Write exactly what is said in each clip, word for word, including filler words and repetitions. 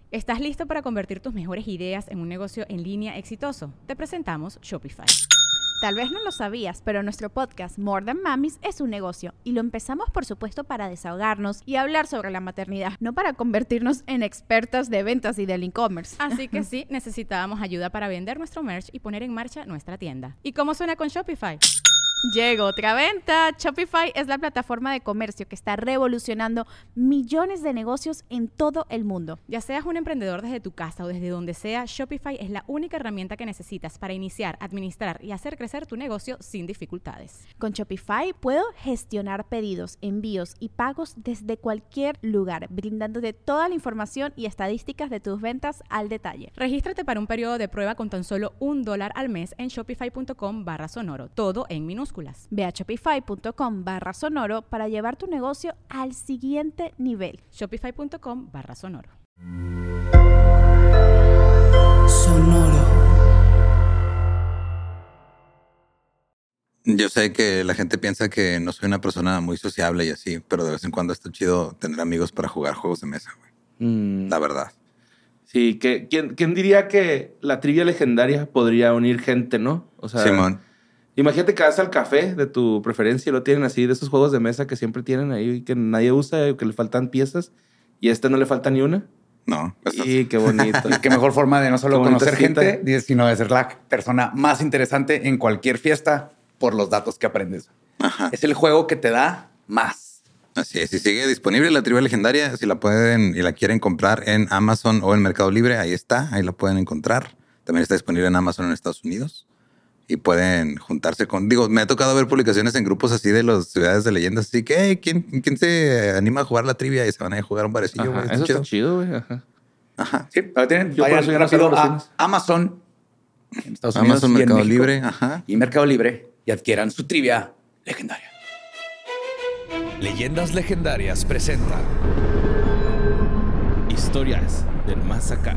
¿Estás listo para convertir tus mejores ideas en un negocio en línea exitoso? Te presentamos Shopify. Tal vez no lo sabías, pero nuestro podcast More Than Mamis es un negocio y lo empezamos por supuesto para desahogarnos y hablar sobre la maternidad, no para convertirnos en expertas de ventas y del e-commerce. Así que sí, necesitábamos ayuda para vender nuestro merch y poner en marcha nuestra tienda. ¿Y cómo suena con Shopify? Llegó otra venta. Shopify es la plataforma de comercio que está revolucionando millones de negocios en todo el mundo. Ya seas un emprendedor desde tu casa o desde donde sea, Shopify es la única herramienta que necesitas para iniciar, administrar y hacer crecer tu negocio sin dificultades. Con Shopify puedo gestionar pedidos, envíos y pagos desde cualquier lugar, brindándote toda la información y estadísticas de tus ventas al detalle. Regístrate para un periodo de prueba con tan solo un dólar al mes en shopify.com barra sonoro, todo en minúsculas. Ve a shopify.com barra sonoro para llevar tu negocio al siguiente nivel. Shopify.com barra sonoro. Sonoro. Yo sé que la gente piensa que no soy una persona muy sociable y así, pero de vez en cuando está chido tener amigos para jugar juegos de mesa, güey. Mm. La verdad. Sí, que, ¿quién, ¿quién diría que la trivia legendaria podría unir gente, no? O sea, Simón. Imagínate que vas al café de tu preferencia y lo tienen así, de esos juegos de mesa que siempre tienen ahí y que nadie usa, que le faltan piezas, y a este no le falta ni una. No. eso Y qué bonito. Y qué mejor forma de no solo Qué bonita conocer cita. gente, sino de ser la persona más interesante en cualquier fiesta por los datos que aprendes. Ajá. Es el juego que te da más. Así es. Si sigue disponible la trivia legendaria, si la pueden y la quieren comprar en Amazon o en Mercado Libre, ahí está. Ahí la pueden encontrar. También está disponible en Amazon en Estados Unidos. Y pueden juntarse con... Digo, me ha tocado ver publicaciones en grupos así de las ciudades de leyendas. Así que, hey, ¿quién, ¿quién se anima a jugar la trivia? Y se van a ir a jugar un barecillo, Ajá, güey. eso chido. está chido, güey. Ajá. Ajá. Sí, pero tienen, Yo por vayan eso ya no rápido salgo a los a Amazon en Estados Unidos Amazon, y en Mercado México. Libre. Ajá. Y Mercado Libre y adquieran su trivia legendaria. Leyendas Legendarias presenta Historias del Más Acá.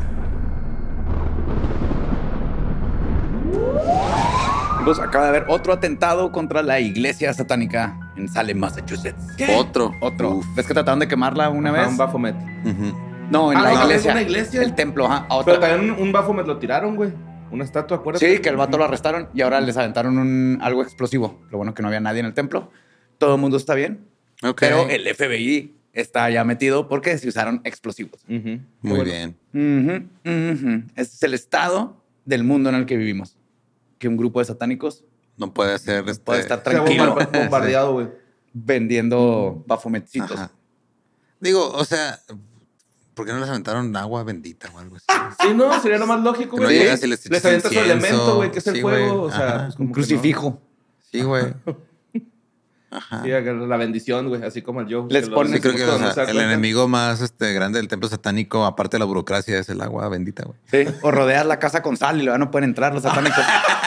Amigos, acaba de haber otro atentado contra la iglesia satánica en Salem, Massachusetts. Otro. Otro. Uf. ¿Ves que trataron de quemarla una Ajá, vez? un Baphomet. Ujú. No, en Ah, la no, iglesia. es una iglesia. El templo, ajá. a otra. Pero también un, un Baphomet lo tiraron, güey. Una estatua, acuérdate. Sí, que el vato lo arrestaron y ahora les aventaron un, algo explosivo. Lo bueno que no había nadie en el templo. Todo el mundo está bien. Ok. Pero el F B I está ya metido porque se usaron explosivos. Ujú. Muy Bueno. bien. Ujú, ujú. Este es el estado del mundo en el que vivimos. Que un grupo de satánicos No puede ser... Este... puede estar Se ha tranquilo bomba- bombardeado, güey. vendiendo bafometcitos. Ajá. Digo, o sea... ¿Por qué no les aventaron agua bendita o algo así? Sí, no, sería lo más lógico, Que no güey. llegas y les echas les avientas su incienso. elemento, güey, que es el Sí, fuego. güey. O sea, Ajá. pues como Un que no. crucifijo. Sí, güey. Ajá. Sí, la bendición, güey, así como el Joe. Les que lo ponen- Sí, creo decimos que o cuando sea, no se da el cuenta. enemigo más este, grande del templo satánico, aparte de la burocracia, es el agua bendita, güey. Sí. O rodeas la casa con sal y luego no pueden entrar los satánicos.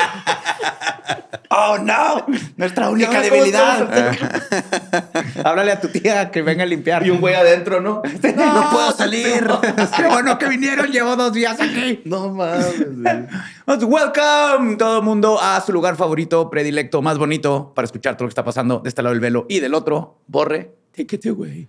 ¡Oh, no! Nuestra única ¿cómo debilidad. Háblale a tu tía que venga a limpiar. Y un güey adentro, ¿no? ¡No puedo salir! ¡Qué bueno que vinieron! Llevo dos días aquí. No mames, güey. Welcome todo el mundo a su lugar favorito, predilecto, más bonito para escuchar todo lo que está pasando de este lado del velo y del otro. Borre, take it away.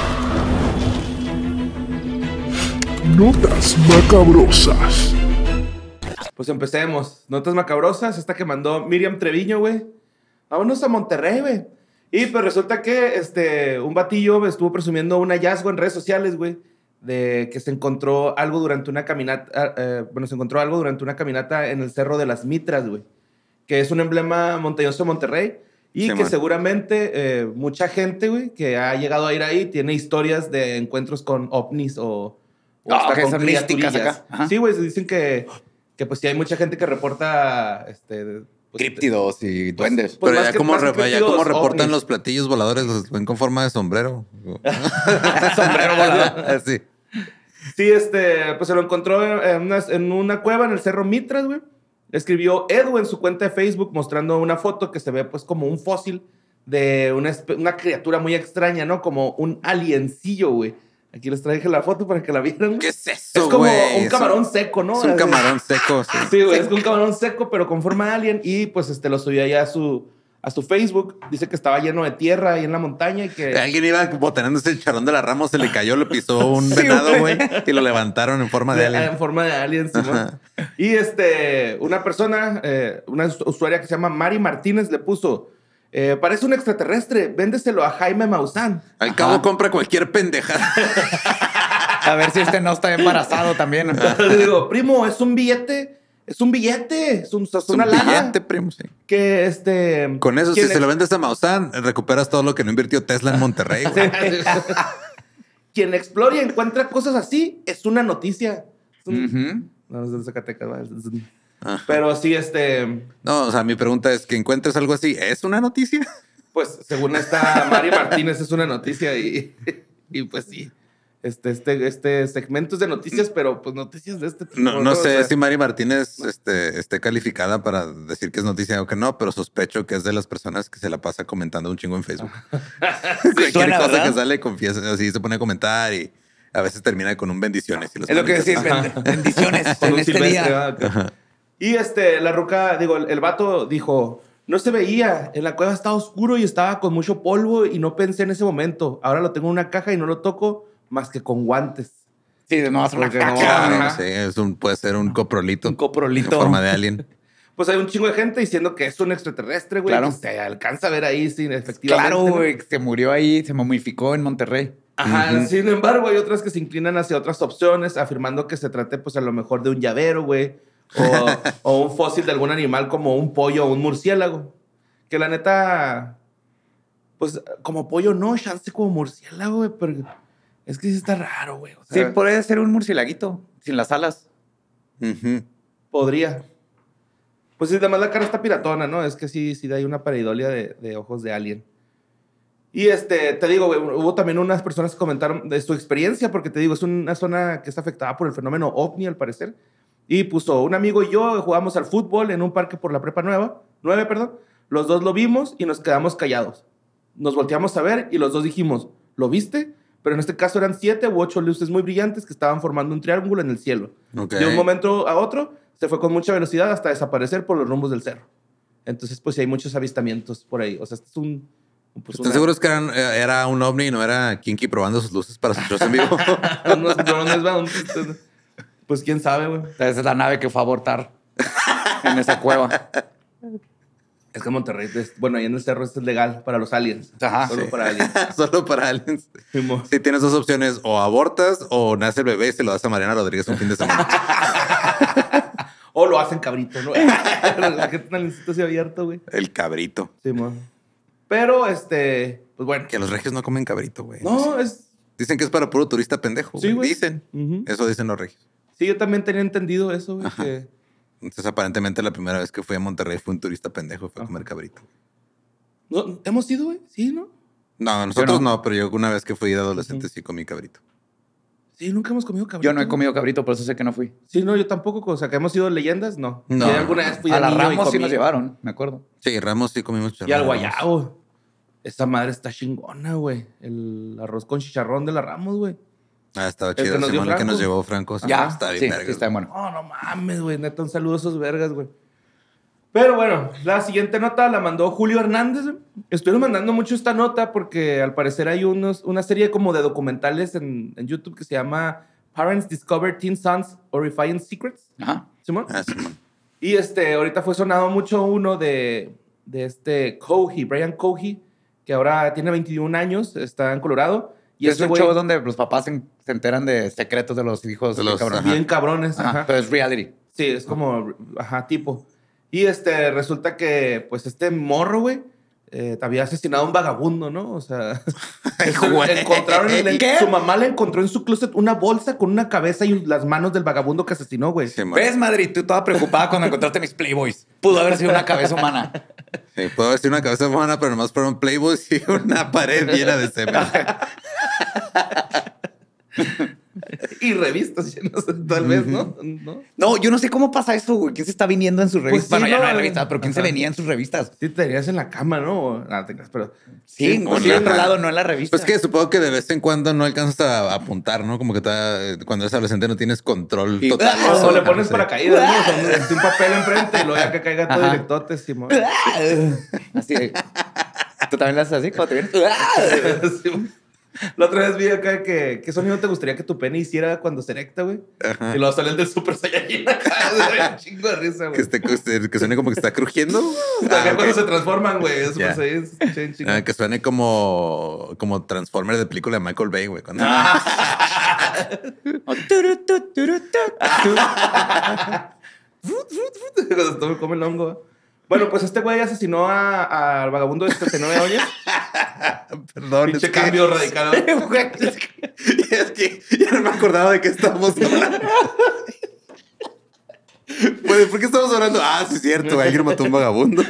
Notas macabrosas. Pues empecemos. Notas macabrosas. Esta que mandó Miriam Treviño, güey. Vámonos a Monterrey, güey. Y pues resulta que este, un batillo estuvo presumiendo un hallazgo en redes sociales, güey. De que se encontró algo durante una caminata. Eh, bueno, se encontró algo durante una caminata en el Cerro de las Mitras, güey. Que es un emblema montañoso de Monterrey. Y Sí, que man. seguramente eh, mucha gente, güey, que ha llegado a ir ahí, tiene historias de encuentros con ovnis o, o Ah, hasta que con son místicas criaturillas. acá. Ajá. Sí, güey, se dicen que, que pues sí hay mucha gente que reporta este, pues, Críptidos y duendes. Pues Pero más ya que- como, más que re- ya críptidos, como reportan ovnis. los platillos voladores, los ven con forma de sombrero. Sombrero volador. Así. Sí, este, pues se lo encontró en una, en una cueva en el Cerro Mitras, güey. Escribió Edu en su cuenta de Facebook mostrando una foto que se ve pues como un fósil de una, espe- una criatura muy extraña, ¿no? Como un aliencillo, güey. Aquí les traje la foto para que la vieran. ¿Qué es eso, Es como güey? un Es camarón seco, ¿no? Es un camarón seco, sí. Sí, güey, es un camarón seco, pero con forma de alien. Y pues este lo subió allá a su, a su Facebook. Dice que estaba lleno de tierra ahí en la montaña y que... Alguien iba botaneando ese charrón de la rama, se le cayó, le pisó un venado, güey, y lo levantaron en forma de alien. En forma de alien, Simón. Y este, una persona, eh, una usuaria que se llama Mari Martínez le puso... Eh, parece un extraterrestre, véndeselo a Jaime Maussan. Al Ajá. cabo compra cualquier pendejada. A ver si este no está embarazado también. Le digo, primo, es un billete, es un billete, es, un, es una un lana. billete, primo, sí. Que este... Con eso, si ex... se lo vendes a Maussan, recuperas todo lo que no invirtió Tesla en Monterrey, güey. Quien explora y encuentra cosas así es una noticia. Es un... Uh-huh. No, es de Zacatecas, ¿vale? Es un... Ajá. Pero sí, este... No, o sea, mi pregunta es que encuentres algo así, ¿es una noticia? Pues, según esta Mari Martínez, es una noticia y, y pues sí. Este, este, este segmento es de noticias, pero pues noticias de este tipo. No, no sé o sea, si Mari Martínez este, esté calificada para decir que es noticia o que no, pero sospecho que es de las personas que se la pasa comentando un chingo en Facebook. Cualquier Suena, cosa ¿verdad? que sale, confiesa, así se pone a comentar y a veces termina con un bendiciones. Y los Es lo que decir, manitas. ben- bendiciones con en un este silvestre, día. ¿verdad? Y este, la ruca, digo, el, el vato dijo, no se veía, en la cueva estaba oscuro y estaba con mucho polvo y no pensé en ese momento. Ahora lo tengo en una caja y no lo toco más que con guantes. Sí, no vas a una Porque no, caca. ajá. Sí, es un, puede ser un coprolito. Un coprolito. En forma de alien. Pues hay un chingo de gente diciendo que es un extraterrestre, güey. Claro. Que se alcanza a ver ahí, sí, efectivamente. Claro, ¿no? güey, se murió ahí, se momificó en Monterrey. Ajá, Ujú. sin embargo, hay otras que se inclinan hacia otras opciones, afirmando que se trate, pues, a lo mejor de un llavero, güey. O, o un fósil de algún animal como un pollo o un murciélago. Que la neta, pues, como pollo no, chance como murciélago, güey, pero es que sí está raro, güey. O sea, Sí, puede ser un murcielaguito, sin las alas. Ujú. podría. Pues sí, además la cara está piratona, ¿no? Es que sí, sí hay una pareidolia de, de ojos de alien. Y este, te digo, güey, hubo también unas personas que comentaron de su experiencia, porque te digo, es una zona que está afectada por el fenómeno ovni, al parecer. Y puso, un amigo y yo jugamos al fútbol en un parque por la prepa nueva, nueve, perdón. Los dos lo vimos y nos quedamos callados. Nos volteamos a ver y los dos dijimos, ¿lo viste? Pero en este caso eran siete u ocho luces muy brillantes que estaban formando un triángulo en el cielo. Ok. De un momento a otro, se fue con mucha velocidad hasta desaparecer por los rumbos del cerro. Entonces, pues sí hay muchos avistamientos por ahí. O sea, este es un... Pues, ¿Están una- seguros que eran, eh, era un ovni y no era Kinky probando sus luces para sus shows en vivo? unos drones, ¿va? Un- Pues quién sabe, güey. Esa es la nave que fue a abortar en esa cueva. Es que Monterrey, es- bueno, ahí en el cerro esto es legal para los aliens. Ajá, Solo sí. para aliens. Solo para aliens. Simón. Sí, tienes dos opciones. O abortas o nace el bebé y se lo das a Mariana Rodríguez un fin de semana. O lo hacen cabrito, ¿no? La gente en el instituto se ha abierto, güey. El cabrito. Simón. Pero, este, pues bueno. Que los regios no comen cabrito, güey. No, es... Dicen que es para puro turista pendejo. Sí, güey. Dicen. Ujú. Eso dicen los regios. Sí, yo también tenía entendido eso, güey. Ajá. Que... Entonces, aparentemente, la primera vez que fui a Monterrey fue un turista pendejo y fue a comer cabrito. ¿No? ¿Hemos ido, güey? Sí, ¿no? No, nosotros no. no. pero yo una vez que fui de adolescente sí comí cabrito. Sí, nunca hemos comido cabrito. Yo no he comido cabrito, por eso sé que no fui. Sí, no, yo tampoco. O sea, que hemos ido leyendas, no. No. Sí, alguna vez fui A de la niño y Ramos sí comí. nos llevaron, me acuerdo. Sí, Ramos sí comimos Y al chicharrón. guayabo. Esa madre está chingona, güey. El arroz con chicharrón de la Ramos, güey. Ah, estaba El que chido. nos dio Simón, el que Franco. nos llevó Franco. Sí, Ya, está bien sí, vergas. sí está bueno. Oh, no mames, güey. Neta, un saludo a esos vergas, güey. Pero bueno, la siguiente nota la mandó Julio Hernández. güey. Estuvieron mandando mucho esta nota porque al parecer hay unos, una serie como de documentales en, en YouTube que se llama Parents Discover Teen Sons Horrifying Secrets. Ajá. ¿Simón? Ah, Simón. Y este, ahorita fue sonado mucho uno de, de este Cohey, Brian Cohey, que ahora tiene veintiún años, está en Colorado. Y Y es este un güey, show donde los papás se, se enteran de secretos de los hijos De de los- los cabrones. ajá. bien cabrones. Ajá, Ajá. pero es reality. Sí, es como, ajá, tipo. Y este, resulta que, pues, este morro, güey, eh, había asesinado a un vagabundo, ¿no? O sea, güey. encontraron, en el- ¿Qué? su mamá le encontró en su closet una bolsa con una cabeza y las manos del vagabundo que asesinó, güey. Simón. ¿Ves, Madrid? Tú toda preocupada cuando encontraste mis Playboys. Pudo haber sido una cabeza humana. Sí, puedo decir una cabeza humana, pero nomás fueron Playboys y una pared llena de semen. Y revistas llenas, tal vez, ¿no? ¿no? No, yo no sé cómo pasa eso, güey. ¿Quién se está viniendo en sus revistas? Pues sí, bueno, ya no, no hay eh. revistas, pero ¿quién Ajá. se venía en sus revistas? Sí, te tenías en la cama, ¿no? O- Ah, te creas, pero... Sí, Sí, o sí, en otro la- lado, no en la revista. Pues que supongo que de vez en cuando no alcanzas a apuntar, ¿no? Como que te- cuando eres adolescente no tienes control Y- total. Ah, O Eso, le pones sí. paracaídas, ¿no? O sea, un, un papel enfrente y luego ya que caiga todo Ajá. directote, Simón. Así. ¿Tú también lo haces así? ¿Cómo te vienes? Sí. La otra vez vi acá que qué sonido te gustaría que tu pene hiciera cuando se erecta, güey. Ajá. Y luego sale el del Super Saiyajin acá, güey. Un chingo de risa, güey. Que, esté, que, esté- que suene como que está crujiendo. Acá Ah, cuando ok. se transforman, güey. El Super Ya. Saiyajin se escucha bien chingón. Ah, que suene como, como Transformer de película de Michael Bay, güey. Cuando- O turu, tu, turu, tu. Cuando todo me come el hongo. Bueno, pues este güey asesinó a- al vagabundo de setenta y nueve años. Perdón, es Pinche que, cambio radical. es que, es que ya no me acordaba de qué estábamos hablando. Pues, ¿por qué estamos hablando? Ah, sí es cierto, alguien mató a un vagabundo.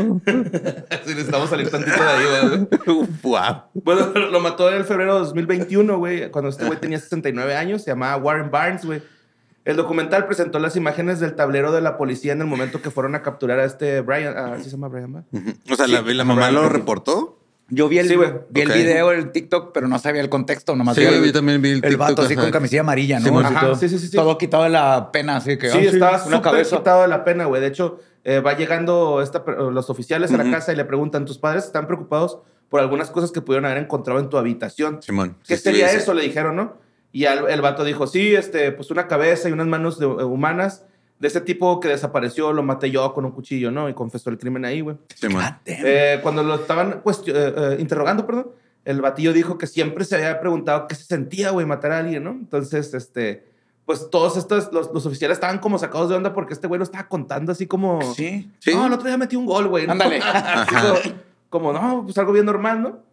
Si necesitamos salir tantito de ahí, güey. Wow. Bueno, lo mató en el febrero de dos mil veintiuno, güey, cuando este güey tenía sesenta y nueve años. Se llamaba Warren Barnes, güey. El documental presentó las imágenes del tablero de la policía en el momento que fueron a capturar a este Brian. ah, ¿Sí se llama Brian, va? O sea, la, la mamá lo reportó. Yo vi el, Sí, güey. vi el Ok. video, el TikTok, pero no sabía el contexto. Nomás Sí, vi el, yo también vi el el TikTok, vato así ajá. con camisilla amarilla, ¿no? Simón. Así Ajá, todo, sí, sí, sí, sí. todo quitado de la pena, así que... Sí, ah, estaba una súper cabeza. quitado de la pena, güey. De hecho, eh, va llegando esta, per- los oficiales a la Ujú. casa y le preguntan, ¿tus padres están preocupados por algunas cosas que pudieron haber encontrado en tu habitación? Simón. ¿Qué Sí, sería sí, sí. eso? Le dijeron, ¿no? Y al- el vato dijo, sí, este, pues una cabeza y unas manos de- eh, humanas de ese tipo que desapareció, lo maté yo con un cuchillo, ¿no? Y confesó el crimen ahí, güey. Simón. God damn. Eh, cuando lo estaban cuestio- eh, eh, interrogando, perdón, el batillo dijo que siempre se había preguntado qué se sentía, güey, matar a alguien, ¿no? Entonces, este, pues todos estos, los, los oficiales estaban como sacados de onda porque este güey lo estaba contando así como... Sí. Sí. No, el otro día metí un gol, güey. ¿no? Ándale. Así como, como, no, pues algo bien normal, ¿no?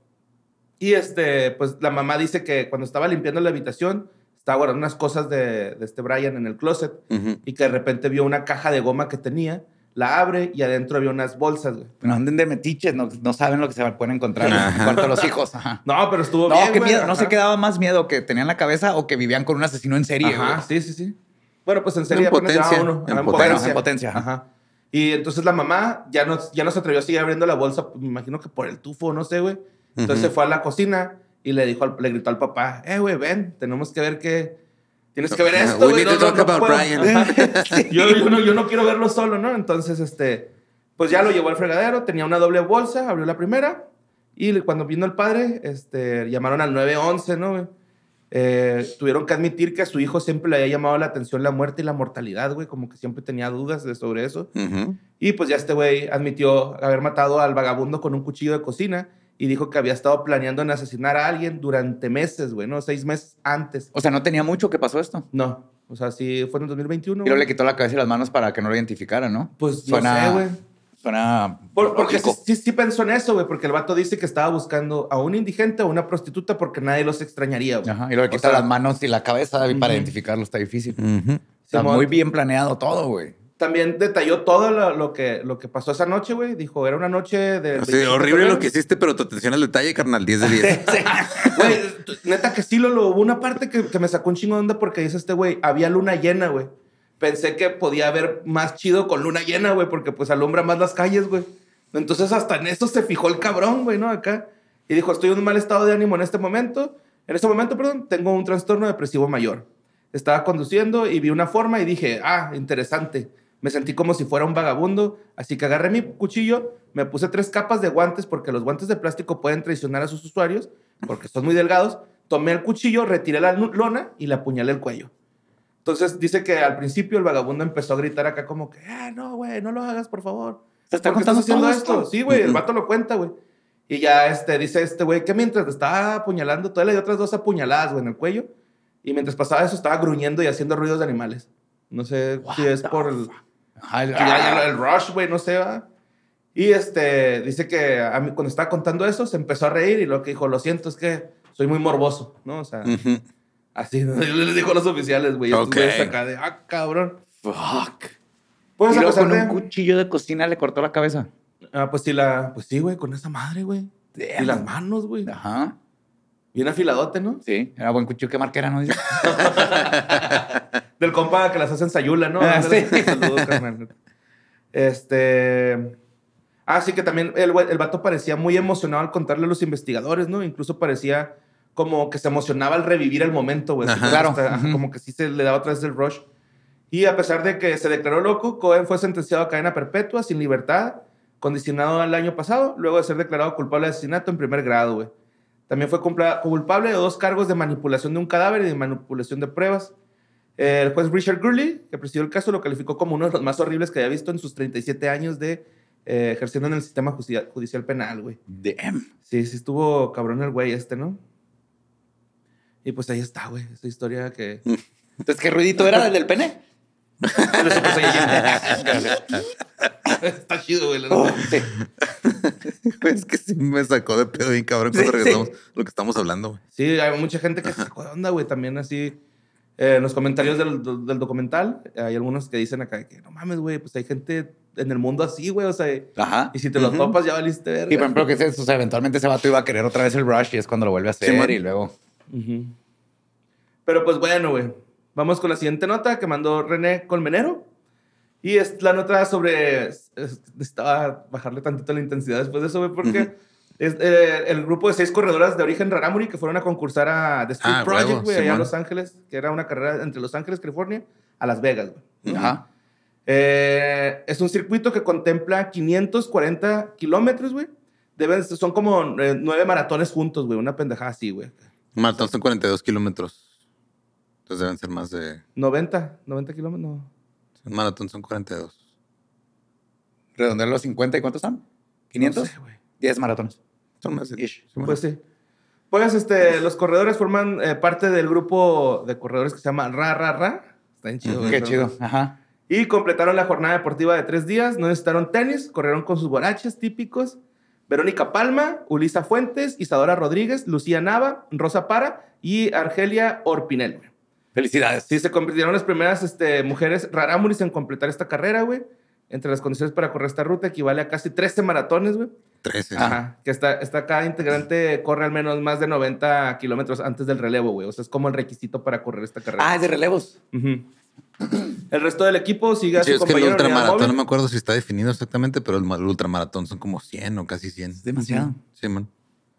Y este, pues la mamá dice que cuando estaba limpiando la habitación, estaba guardando unas cosas de, de este Brian en el closet Ujú. y que de repente vio una caja de goma que tenía, la abre y adentro había unas bolsas, güey. No anden de metiches, no, no saben lo que se pueden encontrar en Ajá. el cuarto de los hijos. Ajá. No, pero estuvo No, bien, qué güey. miedo. No Ajá. sé qué daba más miedo, que tenían la cabeza o que vivían con un asesino en serie, Ajá, güey. sí, sí, sí. Bueno, pues en serie En apenas llevaba potencia, uno. en Ajá, potencia. Bueno, en potencia. Ajá. Ajá. Y entonces la mamá ya no, ya no se atrevió a seguir abriendo la bolsa, me imagino que por el tufo, no sé, güey. Entonces Ujú. se fue a la cocina y le dijo, al- le gritó al papá, eh, güey, ven, tenemos que ver qué... Tienes que ver Ajá, esto, we güey. need to talk about Brian. Ajá. yo, yo, no, yo no quiero verlo solo, ¿no? Entonces, este... Pues ya lo llevó al fregadero, tenía una doble bolsa, abrió la primera y cuando vino el padre, este, llamaron al nueve once, ¿no, güey? Eh, tuvieron que admitir que a su hijo siempre le había llamado la atención la muerte y la mortalidad, güey, como que siempre tenía dudas de sobre eso. Ujú. Y pues ya este güey admitió haber matado al vagabundo con un cuchillo de cocina y dijo que había estado planeando en asesinar a alguien durante meses, güey, ¿no? Seis meses antes. O sea, no tenía mucho que pasó esto. No, o sea, sí fue en el dos mil veintiuno. Y luego güey. le quitó la cabeza y las manos para que no lo identificaran, ¿no? Pues Suena- no sé, güey. Suena Por- porque sí, lógico. sí, sí pensó en eso, güey, porque el vato dice que estaba buscando a un indigente o una prostituta porque nadie los extrañaría, güey. Ajá, y luego le O quita sea, las manos y la cabeza y para Ujú. identificarlo está difícil. Ujú. Está Simón. muy bien planeado todo, güey. También detalló todo lo, lo que, lo que pasó esa noche, güey. Dijo, era una noche de... Sí, veintisiete de horrible febrero. lo que hiciste, pero tu atención al detalle, carnal, diez de diez. Güey, t- neta que sí, lo, lo hubo una parte que, que me sacó un chingo de onda porque dice este güey, había luna llena, güey. Pensé que podía haber más chido con luna llena, güey, porque pues alumbra más las calles, güey. Entonces hasta en eso se fijó el cabrón, güey, ¿no? Acá. Y dijo, estoy en un mal estado de ánimo en este momento. En este momento, perdón, tengo un trastorno depresivo mayor. Estaba conduciendo y vi una forma y dije, ah, interesante. Me sentí como si fuera un vagabundo, así que agarré mi cuchillo, me puse tres capas de guantes porque los guantes de plástico pueden traicionar a sus usuarios porque son muy delgados. Tomé el cuchillo, retiré la nu- lona y le apuñalé el cuello. Entonces dice que al principio el vagabundo empezó a gritar acá como que, ah, no, güey, no lo hagas, por favor. ¿Te está ¿Por qué estás contando haciendo todo esto? esto? Sí, güey, el Ujú. vato lo cuenta, güey. Y ya este, dice este güey que mientras le estaba apuñalando, todavía le dio otras dos apuñaladas, güey, en el cuello. Y mientras pasaba eso, estaba gruñendo y haciendo ruidos de animales. No sé si es por el, Ajá, el- que ya- ya el rush, güey, no sé, va. Y este, dice que a mí, cuando estaba contando eso, se empezó a reír y lo que dijo, lo siento, es que soy muy morboso, ¿no? O sea, Ujú. así les dijo a los oficiales, güey. Estos Ok. güeyes acá de, ah, cabrón. Fuck. Pues Y a luego pesar con de... un cuchillo de cocina le cortó la cabeza. Ah, pues sí, la... Pues sí, güey, con esa madre, güey. Damn. Y las manos, güey. Ajá. Bien afiladote, ¿no? Sí, era buen cuchillo. ¿Qué marca era, no? Del compa que las hacen Sayula, ¿no? Ah, sí. Saludos, carnal. Este... Ah, sí que también el, güey- el vato parecía muy emocionado al contarle a los investigadores, ¿no? Incluso parecía como que se emocionaba al revivir el momento, güey. Ajá. Así Claro. hasta- ajá, Ujú. Como que sí se le daba otra vez el rush. Y a pesar de que se declaró loco, Cohen fue sentenciado a cadena perpetua sin libertad, condicionado al año pasado, luego de ser declarado culpable de asesinato en primer grado, güey. También fue cumpla- culpable de dos cargos de manipulación de un cadáver y de manipulación de pruebas. El juez Richard Gurley, que presidió el caso, lo calificó como uno de los más horribles que había visto en sus treinta y siete años de eh, ejerciendo en el sistema justicia- judicial penal, güey. Damn. Sí, sí estuvo cabrón el güey este, ¿no? Y pues ahí está, güey, esa historia que... Entonces, ¿qué ruidito era el del pene? El Super Saiyajin. Está chido, güey. la neta. Sí. Es que sí me sacó de pedo bien cabrón cuando Sí, regresamos sí. lo que estamos hablando, güey. Sí, hay mucha gente que se sacó de onda, güey, también así. Eh, en los comentarios del, del- del documental, eh, hay algunos que dicen acá que no mames, güey, pues hay gente en el mundo así, güey, o sea, Ajá. y si te lo Ujú. topas ya valiste verga. Y por ejemplo, que es eso? O sea, eventualmente ese vato iba a querer otra vez el rush y es cuando lo vuelve a hacer Sí, man. y luego... Ujú. Pero pues bueno, güey, vamos con la siguiente nota que mandó René Colmenero. Y es la nota sobre... es- necesitaba bajarle tantito la intensidad después de eso, güey, porque Ujú. es eh, el grupo de seis corredoras de origen rarámuri que fueron a concursar a The Street Ah, Project, huevo, güey, allá en Simón. Los Ángeles, que era una carrera entre Los Ángeles, California, a Las Vegas, güey. Ajá. Eh, es un circuito que contempla quinientos cuarenta kilómetros, güey. Deben, son como eh, nueve maratones juntos, güey. Una pendejada así, güey. Maratón son cuarenta y dos kilómetros. Entonces deben ser más de... noventa, noventa kilómetros, no. Un maratón son cuarenta y dos. Redondear los cincuenta y ¿cuántos son? ¿quinientos? No sé, güey. diez maratones. Son más de... Ish. sí, bueno. Pues sí. Pues este, los corredores forman eh, parte del grupo de corredores que se llama Ra Ra Ra. Está bien chido, Ujú. güey. Qué ¿no? chido. Ajá. Y completaron la jornada deportiva de tres días. No necesitaron tenis, corrieron con sus guaraches típicos. Verónica Palma, Ulisa Fuentes, Isadora Rodríguez, Lucía Nava, Rosa Para y Argelia Orpinel, güey. Felicidades. Sí, se convirtieron las primeras este, mujeres rarámuris en completar esta carrera, güey. Entre las condiciones para correr esta ruta equivale a casi trece maratones, güey. trece. Ajá. Que está, está cada integrante corre al menos más de noventa kilómetros antes del relevo, güey. O sea, es como el requisito para correr esta carrera. Ah, es de relevos. Ujú. El resto del equipo sigue a Sí, su es que el compañero en unidad ultramaratón, no móvil. me acuerdo si está definido exactamente, pero el, ma- el ultramaratón son como cien o casi cien. Es demasiado. Sí, man.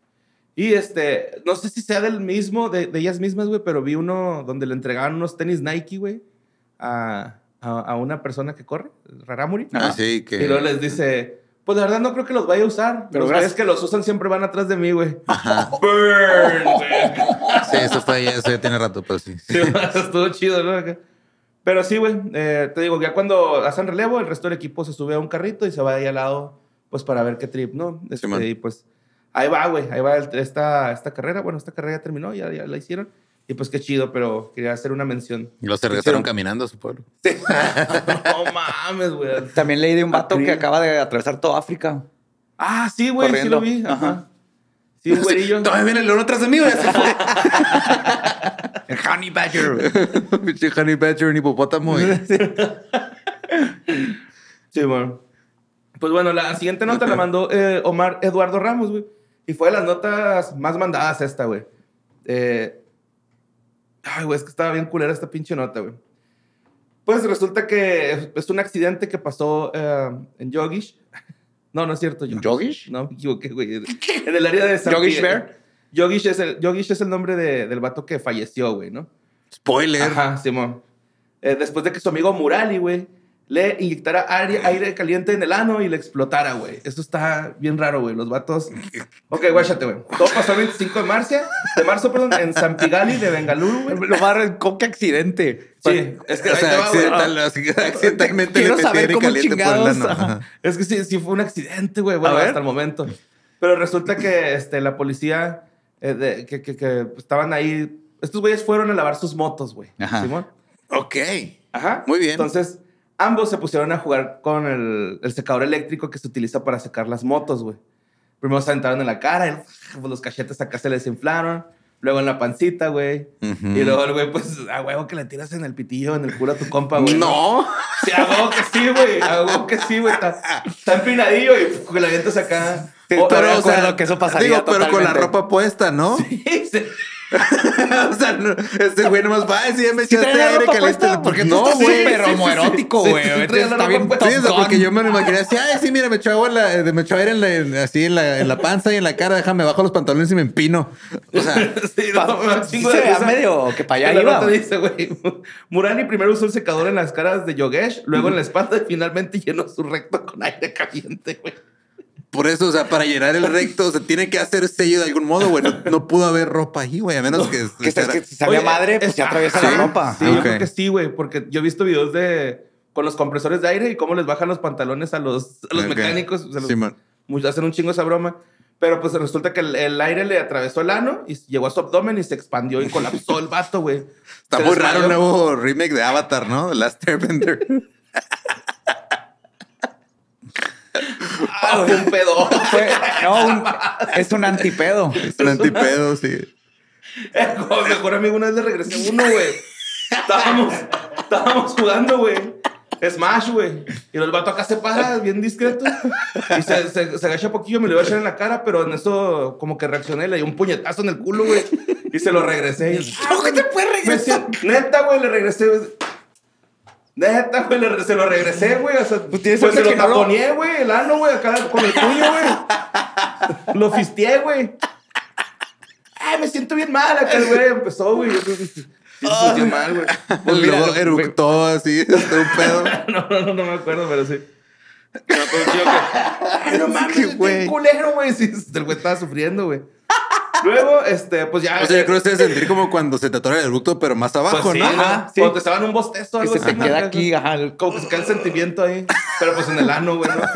Y este, no sé si sea del mismo, de, de ellas mismas, güey, pero vi uno donde le entregaban unos tenis Nike, güey, a, a, a una persona que corre, Raramuri. Ah, sí, que... Y luego les dice, pues la verdad no creo que los vaya a usar. Pero los gracias. güeyes que los usan siempre van atrás de mí, güey. Ajá. Burn, güey. Sí, eso fue ya, eso ya tiene rato, pero sí. Sí, estuvo chido, ¿no? Acá. Pero sí, güey, eh, te digo, ya cuando hacen relevo, el resto del equipo se sube a un carrito y se va ahí al lado, pues para ver qué trip, ¿no? Este, man. y pues ahí va, güey, ahí va el- esta, esta carrera. Bueno, esta carrera ya terminó, ya, ya la hicieron. Y pues qué chido, pero quería hacer una mención. Y luego se regresaron caminando a su pueblo. No mames, güey. También leí de un vato Acri- que acaba de atravesar toda África. Ah, sí, güey, sí Corriendo. lo vi. Ajá. Ajá. Sí, un güerillo. Todavía viene el león atrás de mí, güey. Se fue. El Honey Badger. Pinche honey badger, un hipopótamo. güey. Sí, bueno. Pues bueno, la siguiente nota la mandó eh, Omar Eduardo Ramos, güey. Y fue de las notas más mandadas esta, güey. Eh, ay, güey, es que estaba bien culera esta pinche nota, güey. Pues resulta que es- es un accidente que pasó eh, en Yogish. No, no es cierto. ¿En Yogish? No, me equivoqué, güey. En el área de San ¿Yogish Pierre. Bear? Yogish es el, Yogish es el nombre de- del vato que falleció, güey, ¿no? Spoiler. Ajá, Simón. Eh, después de que su amigo Murali, güey, le inyectara aire, aire caliente en el ano y le explotara, güey. Eso está bien raro, güey. Los vatos... Ok, guáchate, güey. Todo pasó el veinticinco de marzo, de marzo, perdón, en San Pigali de Bengaluru, güey. Lo más ¿con qué accidente? Sí, es que O ahí sea, te va, güey. accidental, así- accidentalmente Quiero le saber metí aire cómo caliente por el chingados, ano. ajá. Ajá. Es que sí, sí fue un accidente, güey. Bueno, A ver. hasta el momento. Pero resulta que este, la policía, eh, de- que, que, que estaban ahí... Estos güeyes fueron a lavar sus motos, güey. Ajá. Simón. Ok. Ajá. Muy bien. Entonces, ambos se pusieron a jugar con el, el secador eléctrico que se utiliza para secar las motos, güey. Primero se aventaron en la cara, y, pues, los cachetes acá se les inflaron. luego en la pancita, güey. Ujú. Y luego el güey, pues, a huevo que le tiras en el pitillo, en el culo a tu compa, güey. No. Sí, a huevo que sí, güey. A huevo que sí, güey. Está, está empinadillo y puf, que la avientas acá. Sí, O- pero, pero, o sea, que eso pasaría Digo, pero con la totalmente. ropa puesta, ¿no? sí, sí. O sea, no, este güey nomás va y sí, ya me ¿Sí echaste trae la aire ropa caliente. puesta? Porque tú no, estás güey. súper sí, sí, homoerótico, sí, güey. sí, sí, Este trae la está ropa bien puesta. Sí, o sea, tocón. porque yo me lo imaginé así, ay, sí, mira, me echó agua en la, eh, me echó aire en la, en- así en la, en la panza y en la cara, déjame bajo los pantalones y me empino. O sea, Sí, no, me da Sí chingo se de veía risa. medio que para allá La iba. nota dice, güey, Murali primero usó el secador en las caras de Yogesh, luego en la espalda y finalmente llenó su recto con aire caliente, güey. por eso, o sea, para llenar el recto, se tiene que hacer sello de algún modo, güey. No, no pudo haber ropa ahí, güey, a menos que... Que, fuera- que si sabía Oye, madre, pues es- se atraviesa ¿sí? la ropa. Sí, Ah, yo ok. creo que sí, güey, porque yo he visto videos de con los compresores de aire y cómo les bajan los pantalones a los, a los Ok. mecánicos. Se los- Sí, man. mu- hacen un chingo esa broma. Pero pues resulta que el, el aire le atravesó el ano y llegó a su abdomen y se expandió y colapsó el vato, güey. Está Se muy desmayó. raro un nuevo remake de Avatar, ¿no? The Last Airbender. Ah, fue un pedo. Fue- no, un- es un antipedo. Es un antipedo, sí. Con mi mejor amigo una vez le regresé uno, güey. Estábamos, estábamos jugando, güey. Smash, güey. Y el vato acá se para, bien discreto. Y se, se, se agacha poquillo, me lo iba a echar en la cara, pero en eso como que reaccioné, le di un puñetazo en el culo, güey. Y se lo regresé. Y, ¿Cómo que te puedes regresar? Me decía, neta, güey, le regresé. güey. Neta, güey, le- se lo regresé, güey. O sea, Pues tienes pues se suerte lo que no lo- taponeé, güey, el ano, güey, acá con el puño, güey. Lo fisteé, güey. Ay, me siento bien mal acá, el güey. Empezó, güey. Yo sí, me sentí mal, güey. Pues mira, Luego lo- eructó así, este un pedo. No, no, no, no me acuerdo, pero sí. Me acuerdo un tío que... Ay, no mames, Qué estoy güey. culero, güey. Sí, el güey estaba sufriendo, güey. Luego, este, pues ya... O sea, yo creo que ustedes sentir como cuando se te atora el eructo, pero más abajo, pues sí, ¿no? ajá, Sí. Cuando te estaban un bostezo o Que algo se así. te ¿no? queda aquí, ajá. el- Como que se cae el sentimiento ahí. Pero pues en el ano, güey, ¿no?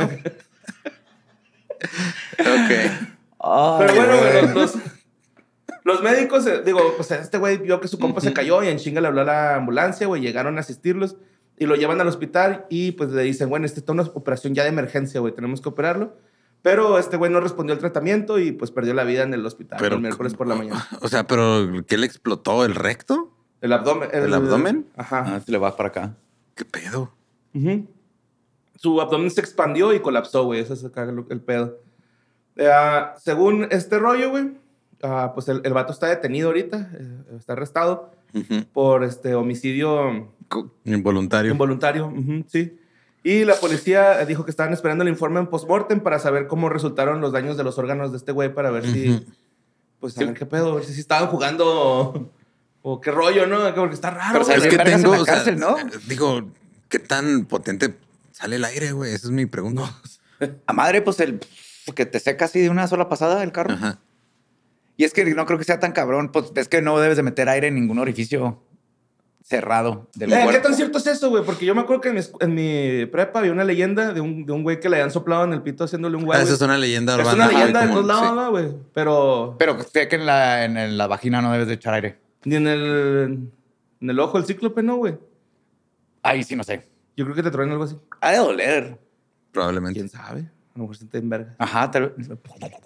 Ok. Ay, Pero bueno, güey. güey, los, los, los médicos, eh, digo, pues este güey vio que su compa se cayó y en chinga le habló a la ambulancia, güey, llegaron a asistirlos y lo llevan al hospital y pues le dicen, bueno, esta es una operación ya de emergencia, güey, tenemos que operarlo. Pero este güey no respondió al tratamiento y pues perdió la vida en el hospital Pero, el miércoles por la mañana. O sea, pero ¿qué le explotó? ¿El recto? El abdomen. ¿El abdomen? Ajá. Ah, se le va para acá. ¿Qué pedo? Ujú. Su abdomen se expandió y colapsó, güey. Eso es acá lo- el pedo. Eh, ah, según este rollo, güey, ah, pues el, el vato está detenido ahorita, eh, está arrestado Ujú. por este homicidio Involuntario. involuntario, ujú, sí. Y la policía eh, dijo que estaban esperando el informe en postmortem para saber cómo resultaron los daños de los órganos de este güey para ver si, Ujú. pues, a ver qué pedo, a ver si, si estaban jugando o, o qué rollo, ¿no? Porque está raro. Pero, o sea, güey. Es que vergas en tengo, la o sea, cárcel, ¿no? eh, digo, ¿qué tan potente sale el aire, güey? Esa es mi pregunta. A madre, pues el que te seca así de una sola pasada el carro. Ajá. Y es que no creo que sea tan cabrón. Pues es que no debes de meter aire en ningún orificio cerrado del Eh, ¿Qué cuerpo. tan cierto es eso, güey? Porque yo me acuerdo que en mi, escu- en mi prepa había una leyenda de un, de un güey que le habían soplado en el pito haciéndole un Ah, güey. esa es una leyenda Es urbana. una muy leyenda de común, todos lados, sí. ¿no, güey? Pero Pero sé que en la, en, en la vagina no debes de echar aire. ni en el, en el ojo del cíclope, ¿no, güey? Ahí sí no sé. Yo creo que te traen algo así. Ha de doler. Probablemente. ¿Quién sabe? A lo mejor se te en verga. Ajá, tal vez.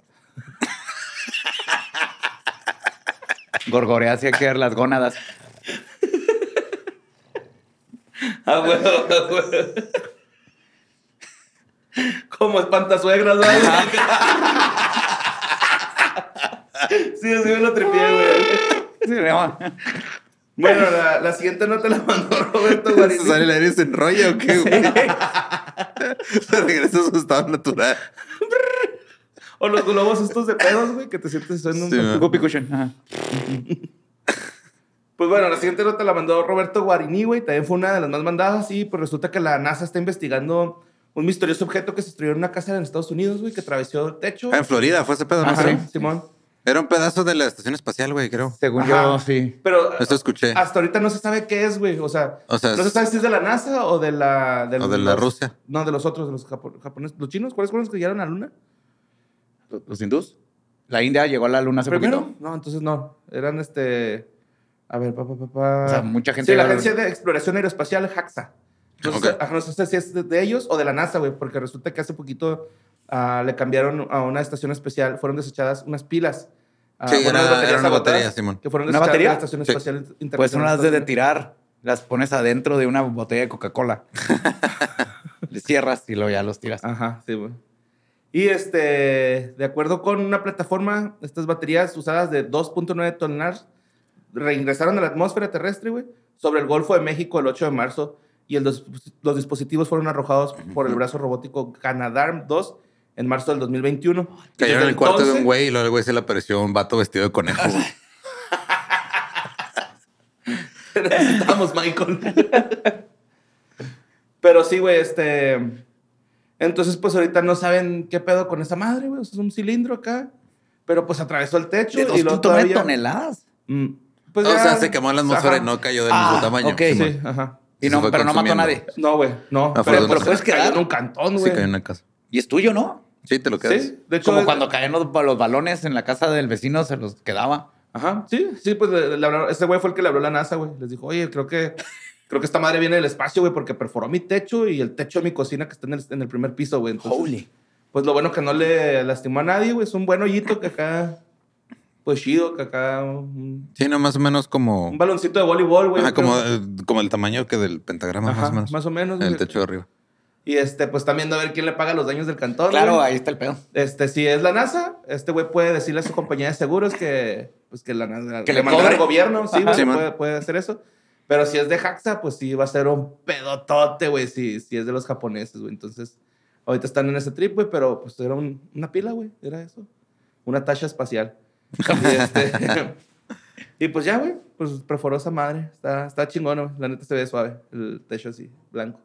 Gorgorea hacía que las gónadas. Ah, güey, ah, güey. Como espantasuegras, ¿no? Sí, así me lo tripié, güey. Sí, no. Bueno, la, la siguiente nota la mandó Roberto Guarini. ¿Se sale el aire y se enrolla o qué, güey? Se regresa a su estado natural. O los globos estos de pedos, güey, que te sientes en un... Sí, man. Whoopee cushion. Ajá. Pues bueno, la siguiente nota la mandó Roberto Guarini, güey. También fue una de las más mandadas y pues resulta que la NASA está investigando un misterioso objeto que se estrelló en una casa en Estados Unidos, güey, que atravesó el techo. Ah, en Florida fue ese pedo, ¿no? Ajá, Creo. Simón. Era un pedazo de la estación espacial, güey, creo. Según Ajá. yo, sí. Pero Esto escuché. hasta ahorita no se sabe qué es, güey. O sea, O sea, no se es- sabe si es de la NASA o de la... O de la los- Rusia. No, de los otros, de los japo- japoneses. ¿Los chinos? ¿Cuáles fueron los que llegaron a la luna? ¿Los hindús? La India llegó a la luna hace ¿Primero? poquito. No, entonces no. Eran este... A ver, pa, pa, pa, pa. O sea, mucha gente Sí, la llegó a la Agencia luna. de Exploración Aeroespacial, JAXA. No, sé, Ok. ajá, no sé si es de, de ellos o de la NASA, güey, porque resulta que hace poquito ah, le cambiaron a una estación especial, fueron desechadas unas pilas Ah, Sí, bueno, era- las baterías era una agotadas, batería, Simón. Que fueron ¿Una desechadas de batería? la Estación Sí. Espacial Internacional. Pues son las de, de Estados tirar. Las pones adentro de una botella de Coca-Cola. Le cierras y luego ya los tiras. Unidos. Ajá, sí, güey. Y este, de acuerdo con una plataforma, estas baterías usadas de dos punto nueve toneladas reingresaron a la atmósfera terrestre, güey, sobre el Golfo de México el ocho de marzo y el dos- los dispositivos fueron arrojados por el brazo robótico Canadarm dos en marzo del dos mil veintiuno. Cayó en Desde el cuarto de entonces- un güey y luego el güey se le apareció un vato vestido de conejo. güey. Necesitamos Michael. Pero sí, güey, este... Entonces, pues ahorita no saben qué pedo con esa madre, güey. O sea, es un cilindro acá. Pero pues atravesó el techo ¿De y dos luego punto nueve todavía... toneladas? Mm, pues o ya- sea, se quemó en la atmósfera Ajá. y no cayó del Ah, mismo tamaño. ok. Simón. Sí, ajá. Y Se no, fue pero no mató a consumiendo. nadie. No, güey, no. Ah, pero fue pero de- puedes quedar. quedar en un cantón, Sí, güey. cayó en una casa. Y es tuyo, ¿no? Sí, te lo quedas. Sí, de hecho... Como es- cuando caían los, los balones en la casa del vecino, se los quedaba. Ajá, sí, sí, pues le, le hablaron- este güey fue el que le habló a la NASA, güey. Les dijo, oye, creo que, creo que esta madre viene del espacio, güey, porque perforó mi techo y el techo de mi cocina que está en el, en el primer piso, güey. Entonces, Holy. pues lo bueno que no le lastimó a nadie, güey. Es un buen hoyito que acá, pues chido, que acá, un, Sí, no, más o menos como... un baloncito de voleibol, güey. Ajá, yo creo. como, eh, como el tamaño que del pentagrama, Ajá, más o menos. más o menos, En el güey. techo de arriba. Y este, pues también a ver quién le paga los daños del cantón, Claro, güey. ahí está el pedo. Este, si es la NASA, este güey puede decirle a su compañía de seguros que, pues que la NASA Que le le mande cobre. al gobierno, sí, Ajá. güey, Sí, man. puede, puede hacer eso. Pero si es de Haxa, pues sí va a ser un pedotote, güey, si, si es de los japoneses, güey. Entonces, ahorita están en ese trip, güey, pero pues era un- una pila, güey, era eso. Una tacha espacial. y, este, y pues ya, güey, pues perforó esa madre. Está, está chingón, güey. La neta se ve suave, el techo así, blanco.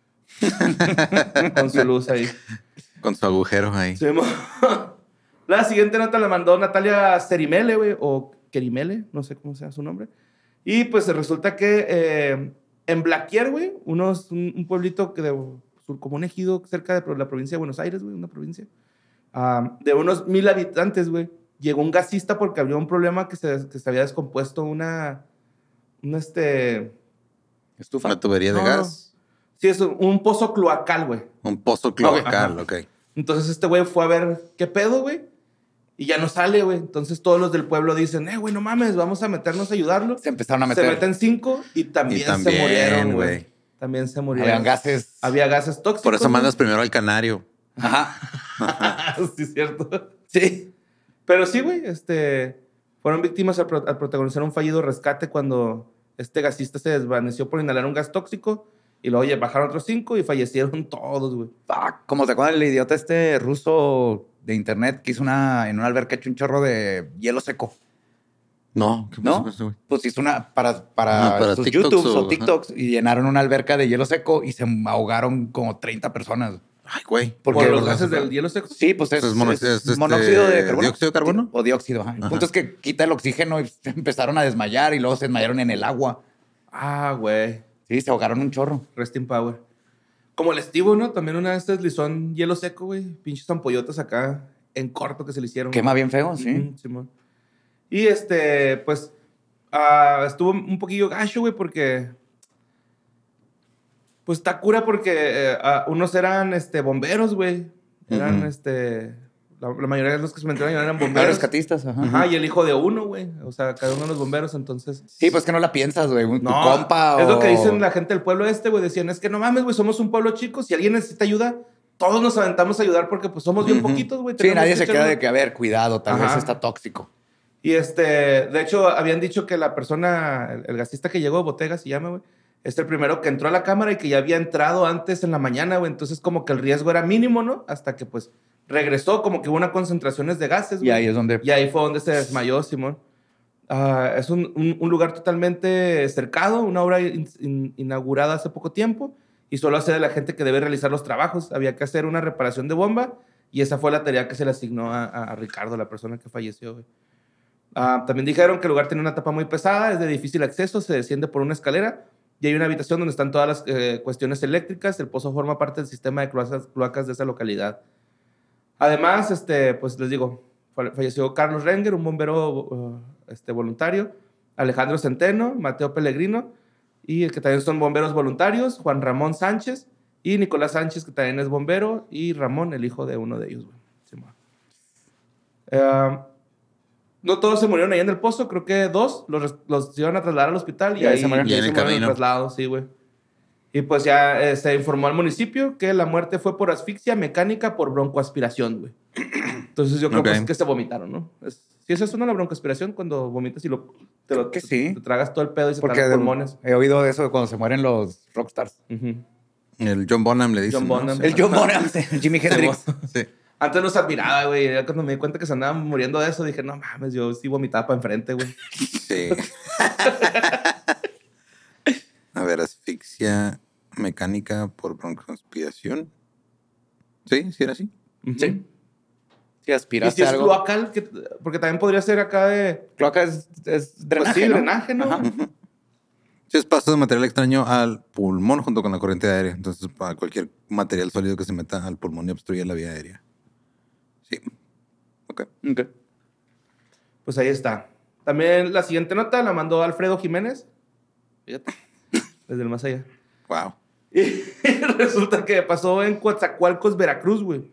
Con su luz ahí. Con su agujero ahí. Sí, mo- la siguiente nota la mandó Natalia Cerimele, güey, o Kerimele, no sé cómo sea su nombre. Y pues resulta que eh, en Blaquier, güey, unos, un, un pueblito que de, como un ejido cerca de la provincia de Buenos Aires, güey, una provincia, ah, de unos mil habitantes, güey, llegó un gasista porque había un problema que se, que se había descompuesto una, una este... Estufa. Una tubería de No, gas. Sí, es un, un pozo cloacal, güey. Un pozo cloacal, Ajá. ok. Entonces este güey fue a ver qué pedo, güey. Y ya no sale, güey. Entonces todos los del pueblo dicen, eh, güey, no mames, vamos a meternos a ayudarlo. Se empezaron a Se meter. meten cinco y también, Y también, se murieron, güey. güey. También se murieron. Habían gases. Había gases tóxicos. Por eso güey. mandas primero al canario. Ajá. Sí, es cierto. Sí. Pero sí, güey, este... Fueron víctimas al, pro- al protagonizar un fallido rescate cuando este gasista se desvaneció por inhalar un gas tóxico. Y luego oye, bajaron otros cinco y fallecieron todos, güey. Fuck. Como se acuerdan el idiota este ruso de internet que hizo una, en una alberca hecho un chorro de hielo seco. No, ¿qué ¿No? pasó con ese güey? Pues hizo una para, para, Ah, para sus TikToks YouTubes o, o- TikToks y llenaron una alberca de hielo seco y se ahogaron como treinta personas. Ay, güey. Porque Por los los gases gases- del hielo seco. Sí, pues es, Es mono- es es, este, monóxido de carbono. ¿dióxido de carbono? O dióxido. Ajá. El Ajá. punto es que quita el oxígeno y se empezaron a desmayar y luego se desmayaron en el agua. Ah, güey. Sí, se ahogaron un chorro. Rest in power. Como el Estivo, ¿no? También una vez deslizó en hielo seco, güey. Pinches ampollotas acá en corto que se le hicieron. Quema bien feo, sí. Ujú, Simón. Y este, pues, ah, estuvo un poquillo gacho, güey, porque... Pues está cura porque eh, ah, unos eran este, bomberos, güey. Eran, Ujú. este... La, la mayoría de los que se metieron eran Los bomberos. rescatistas, ajá. Ajá, y el hijo de uno, güey. O sea, cada uno de los bomberos, entonces... Sí, pues que no la piensas, güey. Tu No, compa es o... lo que dicen la gente del pueblo este, güey. Decían, es que no mames, güey, somos un pueblo chico. Si alguien necesita ayuda, todos nos aventamos a ayudar porque pues somos bien Ujú. poquitos, güey. Sí, Tenemos nadie que se echar queda una- de que, a ver, cuidado, tal Ajá. vez está tóxico. Y este, de hecho, habían dicho que la persona, el, el gasista que llegó, Botega se llama, güey, es el primero que entró a la cámara y que ya había entrado antes en la mañana, güey. Entonces, como que el riesgo era mínimo, ¿no? Hasta que, pues, regresó, como que hubo una concentraciones de gases, güey. Y ahí es donde... Y ahí fue donde se desmayó, Simón. Ah, es un, un- un lugar totalmente cercado, una obra in- in- inaugurada hace poco tiempo y solo hace de la gente que debe realizar los trabajos. Había que hacer una reparación de bomba y esa fue la tarea que se le asignó a, a- a Ricardo, la persona que falleció, güey. Ah, también dijeron que el lugar tiene una tapa muy pesada, es de difícil acceso, se desciende por una escalera y hay una habitación donde están todas las eh, cuestiones eléctricas. El pozo forma parte del sistema de cloacas, cloacas de esa localidad. Además, este, pues les digo, falle- falleció Carlos Renger, un bombero uh, este, voluntario, Alejandro Centeno, Mateo Pellegrino, y que también son bomberos voluntarios, Juan Ramón Sánchez y Nicolás Sánchez, que también es bombero, y Ramón, el hijo de uno de ellos. Güey. Sí, ma. Eh, no todos se murieron ahí en el pozo. Creo que dos los, los iban a trasladar al hospital y, Y ahí ahí se murieron. y ahí Y en se el murieron en el camino. traslado, sí, güey. Y pues ya eh, se informó al municipio que la muerte fue por asfixia mecánica por broncoaspiración, güey. Entonces yo creo Ok. pues, que se vomitaron, ¿no? Es, ¿sí es eso, no? La broncoaspiración, cuando vomitas y lo, te, lo, que te- sí. te tragas todo el pedo y se te Porque dan los pulmones. he oído eso de cuando se mueren los rockstars. Ujú. El John Bonham le dice. John Bonham. El John Bonham, Jimi Hendrix. Sí. Antes los admiraba, güey. Ya cuando me di cuenta que se andaban muriendo de eso, dije, no mames, yo sí vomitaba para enfrente, güey. Sí. A ver, asfixia mecánica por broncoaspiración. Sí, sí era así. Ujú. Sí. Si Y aspiraste si es algo. cloacal, que- porque también podría ser acá de... Cloaca es, es Pues drenaje, sí, ¿no? drenaje, ¿no? Ajá. Sí, es paso de material extraño al pulmón junto con la corriente aérea. Entonces, para cualquier material sólido que se meta al pulmón y obstruya la vía aérea. Sí. Ok. Ok. Pues ahí está. También la siguiente nota la mandó Alfredo Jiménez. Fíjate. Desde el más allá. Wow. Y resulta que pasó en Coatzacoalcos, Veracruz, güey.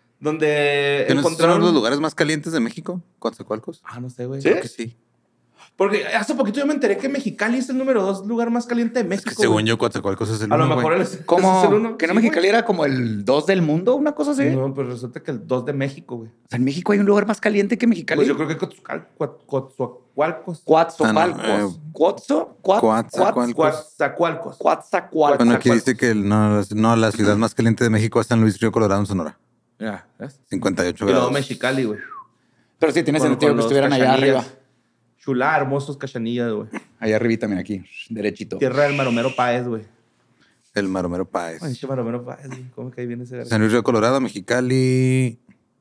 Donde ¿Tienes encontraron... son los lugares más calientes de México? ¿Coatzacoalcos? Ah, no sé, güey. ¿Sí? Creo que sí. Porque hace poquito yo me enteré que Mexicali es el número dos lugar más caliente de México. Es que según güey. yo, Coatzacoalcos es el A lo uno, mejor güey. él es, ese es el ¿Cómo? uno. ¿Que no Sí, Mexicali güey. era como el dos del mundo? ¿Una cosa así? No, pues resulta que el dos de México, güey. O sea, en México hay un lugar más caliente que Mexicali. Pues yo creo que Coatzacoal- Coat- Coatzacoalcos. Coatzacoalcos. Ah, no, eh, Coatzo- Coat- Coatzacoalcos. Coatzacoalcos. Coatzacoalcos. Bueno, aquí dice que el- no, no, la ciudad más caliente de México es San Luis Río Colorado, en Sonora. Ya, ¿ves? cincuenta y ocho Y luego grados. Mexicali, güey. Pero sí, tiene Con- sentido con que los estuvieran allá cachanillas. arriba. Chulá, hermosos cachanillas, güey. Allá arriba también, aquí. Derechito. Tierra del Maromero Páez, güey. El Maromero Páez. Ay, che Maromero Páez, güey. ¿Cómo que ahí viene ese verga? San Luis Río Colorado, Mexicali.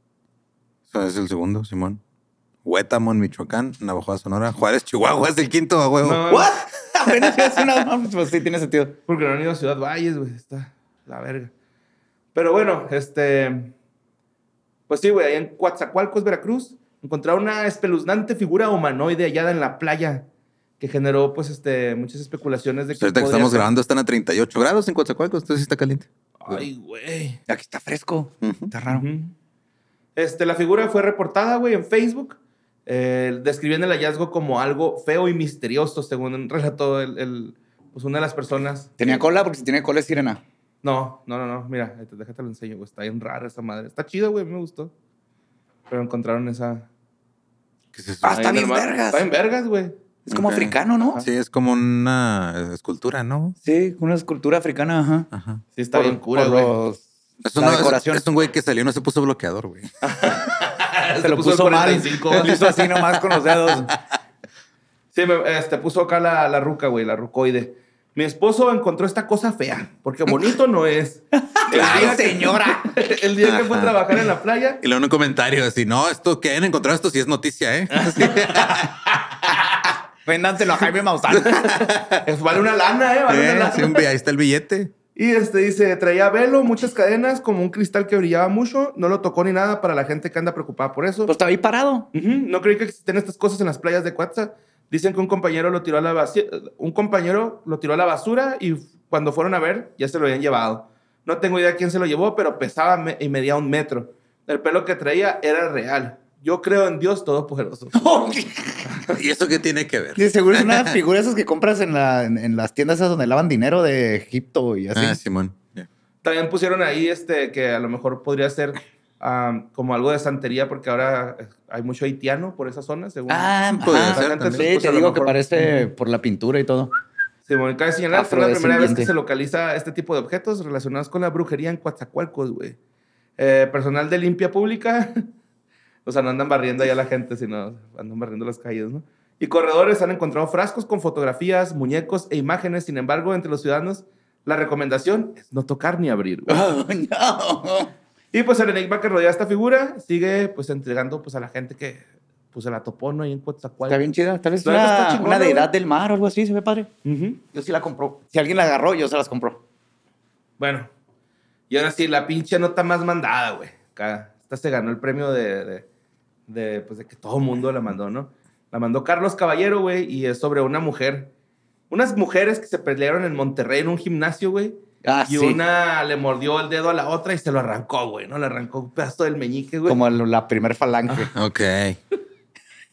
Eso es el segundo, Simón. Huétamo, en Michoacán. Navajo, Sonora. Juárez, Chihuahua. Es el quinto, a huevo. No, ¿What? Apenas es una... Pues sí, tiene sentido. porque no han ido a Ciudad Valles, güey. Está la verga. Pero bueno, este... Pues sí, güey. Ahí en Coatzacoalcos, Veracruz, encontraron una espeluznante figura humanoide hallada en la playa que generó, pues, este, muchas especulaciones de que Pues ahorita que podría estamos ser- grabando están a treinta y ocho grados en Coatzacoalcos. Entonces sí está caliente. Ay, güey. Aquí está fresco. Ujú. Está raro. Ujú. Este, la figura fue reportada, güey, en Facebook. Eh, describiendo el hallazgo como algo feo y misterioso, según relató el, el- pues una de las personas. ¿Tenía cola? Porque si tiene cola es sirena. No, no, no, no. Mira, ahí te- déjate lo enseño, güey. Está bien rara esa madre. Está chido, güey. Me gustó. Pero encontraron esa... ¿Qué es eso? Ah, ahí está en el bien mar. vergas. Está bien vergas, güey. Es como Ok. africano, ¿no? Sí, es como una escultura, ¿no? Sí, una escultura africana, ajá. Ajá. Sí, está Por- bien cura, por güey. los- Es, la uno- es- decoración. es un güey que salió y no se puso bloqueador, güey. Se lo puso, el mal. cuarenta y cinco. Lo hizo así nomás con los dedos. Sí, me, este, puso acá la, la ruca, güey, la rucoide. Mi esposo encontró esta cosa fea, porque bonito no es. El ¡Ay, día que- señora! El día que fue a Ajá. trabajar en la playa, Y luego en un comentario así, no, esto que hayan encontrado esto sí es noticia, ¿eh? Sí. Véndanselo a Jaime Maussan. es- vale una lana, ¿eh? Vale una Eh, lana. sí, un- ahí está el billete. Y este dice, traía velo, muchas cadenas, como un cristal que brillaba mucho. No lo tocó ni nada para la gente que anda preocupada por eso. Pues estaba ahí parado. Ujú, no creí que existen estas cosas en las playas de Coatza. Dicen que un compañero lo tiró a la basura, un compañero lo tiró a la basura y cuando fueron a ver ya se lo habían llevado. No tengo idea quién se lo llevó, pero pesaba me- y medía un metro. El pelo que traía era real. Yo creo en Dios Todopoderoso. ¿Y eso qué tiene que ver? Sí, seguro es una figura esas que compras en, la, en, en las tiendas esas donde lavan dinero de Egipto y así. Ah, Simón. Ya. También pusieron ahí este que a lo mejor podría ser um, como algo de santería porque ahora eh, hay mucho haitiano por esa zona, según. Ah, Podría ajá. ser también. Sí, Pues, a te lo digo que mejor- parece por la pintura y todo. Simón, cabe señalar que es la primera vez que Afrodescendiente. se localiza este tipo de objetos relacionados con la brujería en Coatzacoalcos, güey. Eh, personal de limpia pública, o sea, no andan barriendo allá la gente, sino andan barriendo las calles, ¿no? Y corredores han encontrado frascos con fotografías, muñecos e imágenes. Sin embargo, entre los ciudadanos, la recomendación es no tocar ni abrir, güey. Oh, no. Y pues el enigma que rodea esta figura sigue pues entregando pues a la gente que pues se la topó, ¿no? Ahí en Coatzacoalcos. Está bien chida. Tal vez La neta está una, chingona, una deidad güey. del mar o algo así, se ve padre. Ujú. Yo sí la compro. Si alguien la agarró, yo se las compro. Bueno, y ahora sí, la pinche nota más mandada, güey. Acá, esta se ganó el premio de, de, de, pues, de que todo el mundo la mandó, ¿no? La mandó Carlos Caballero, güey, y es sobre una mujer. Unas mujeres que se pelearon en Monterrey en un gimnasio, güey. Ah, y sí. una le mordió el dedo a la otra y se lo arrancó, güey, ¿no? Le arrancó un pedazo del meñique, güey. Como la primer falange. Ok.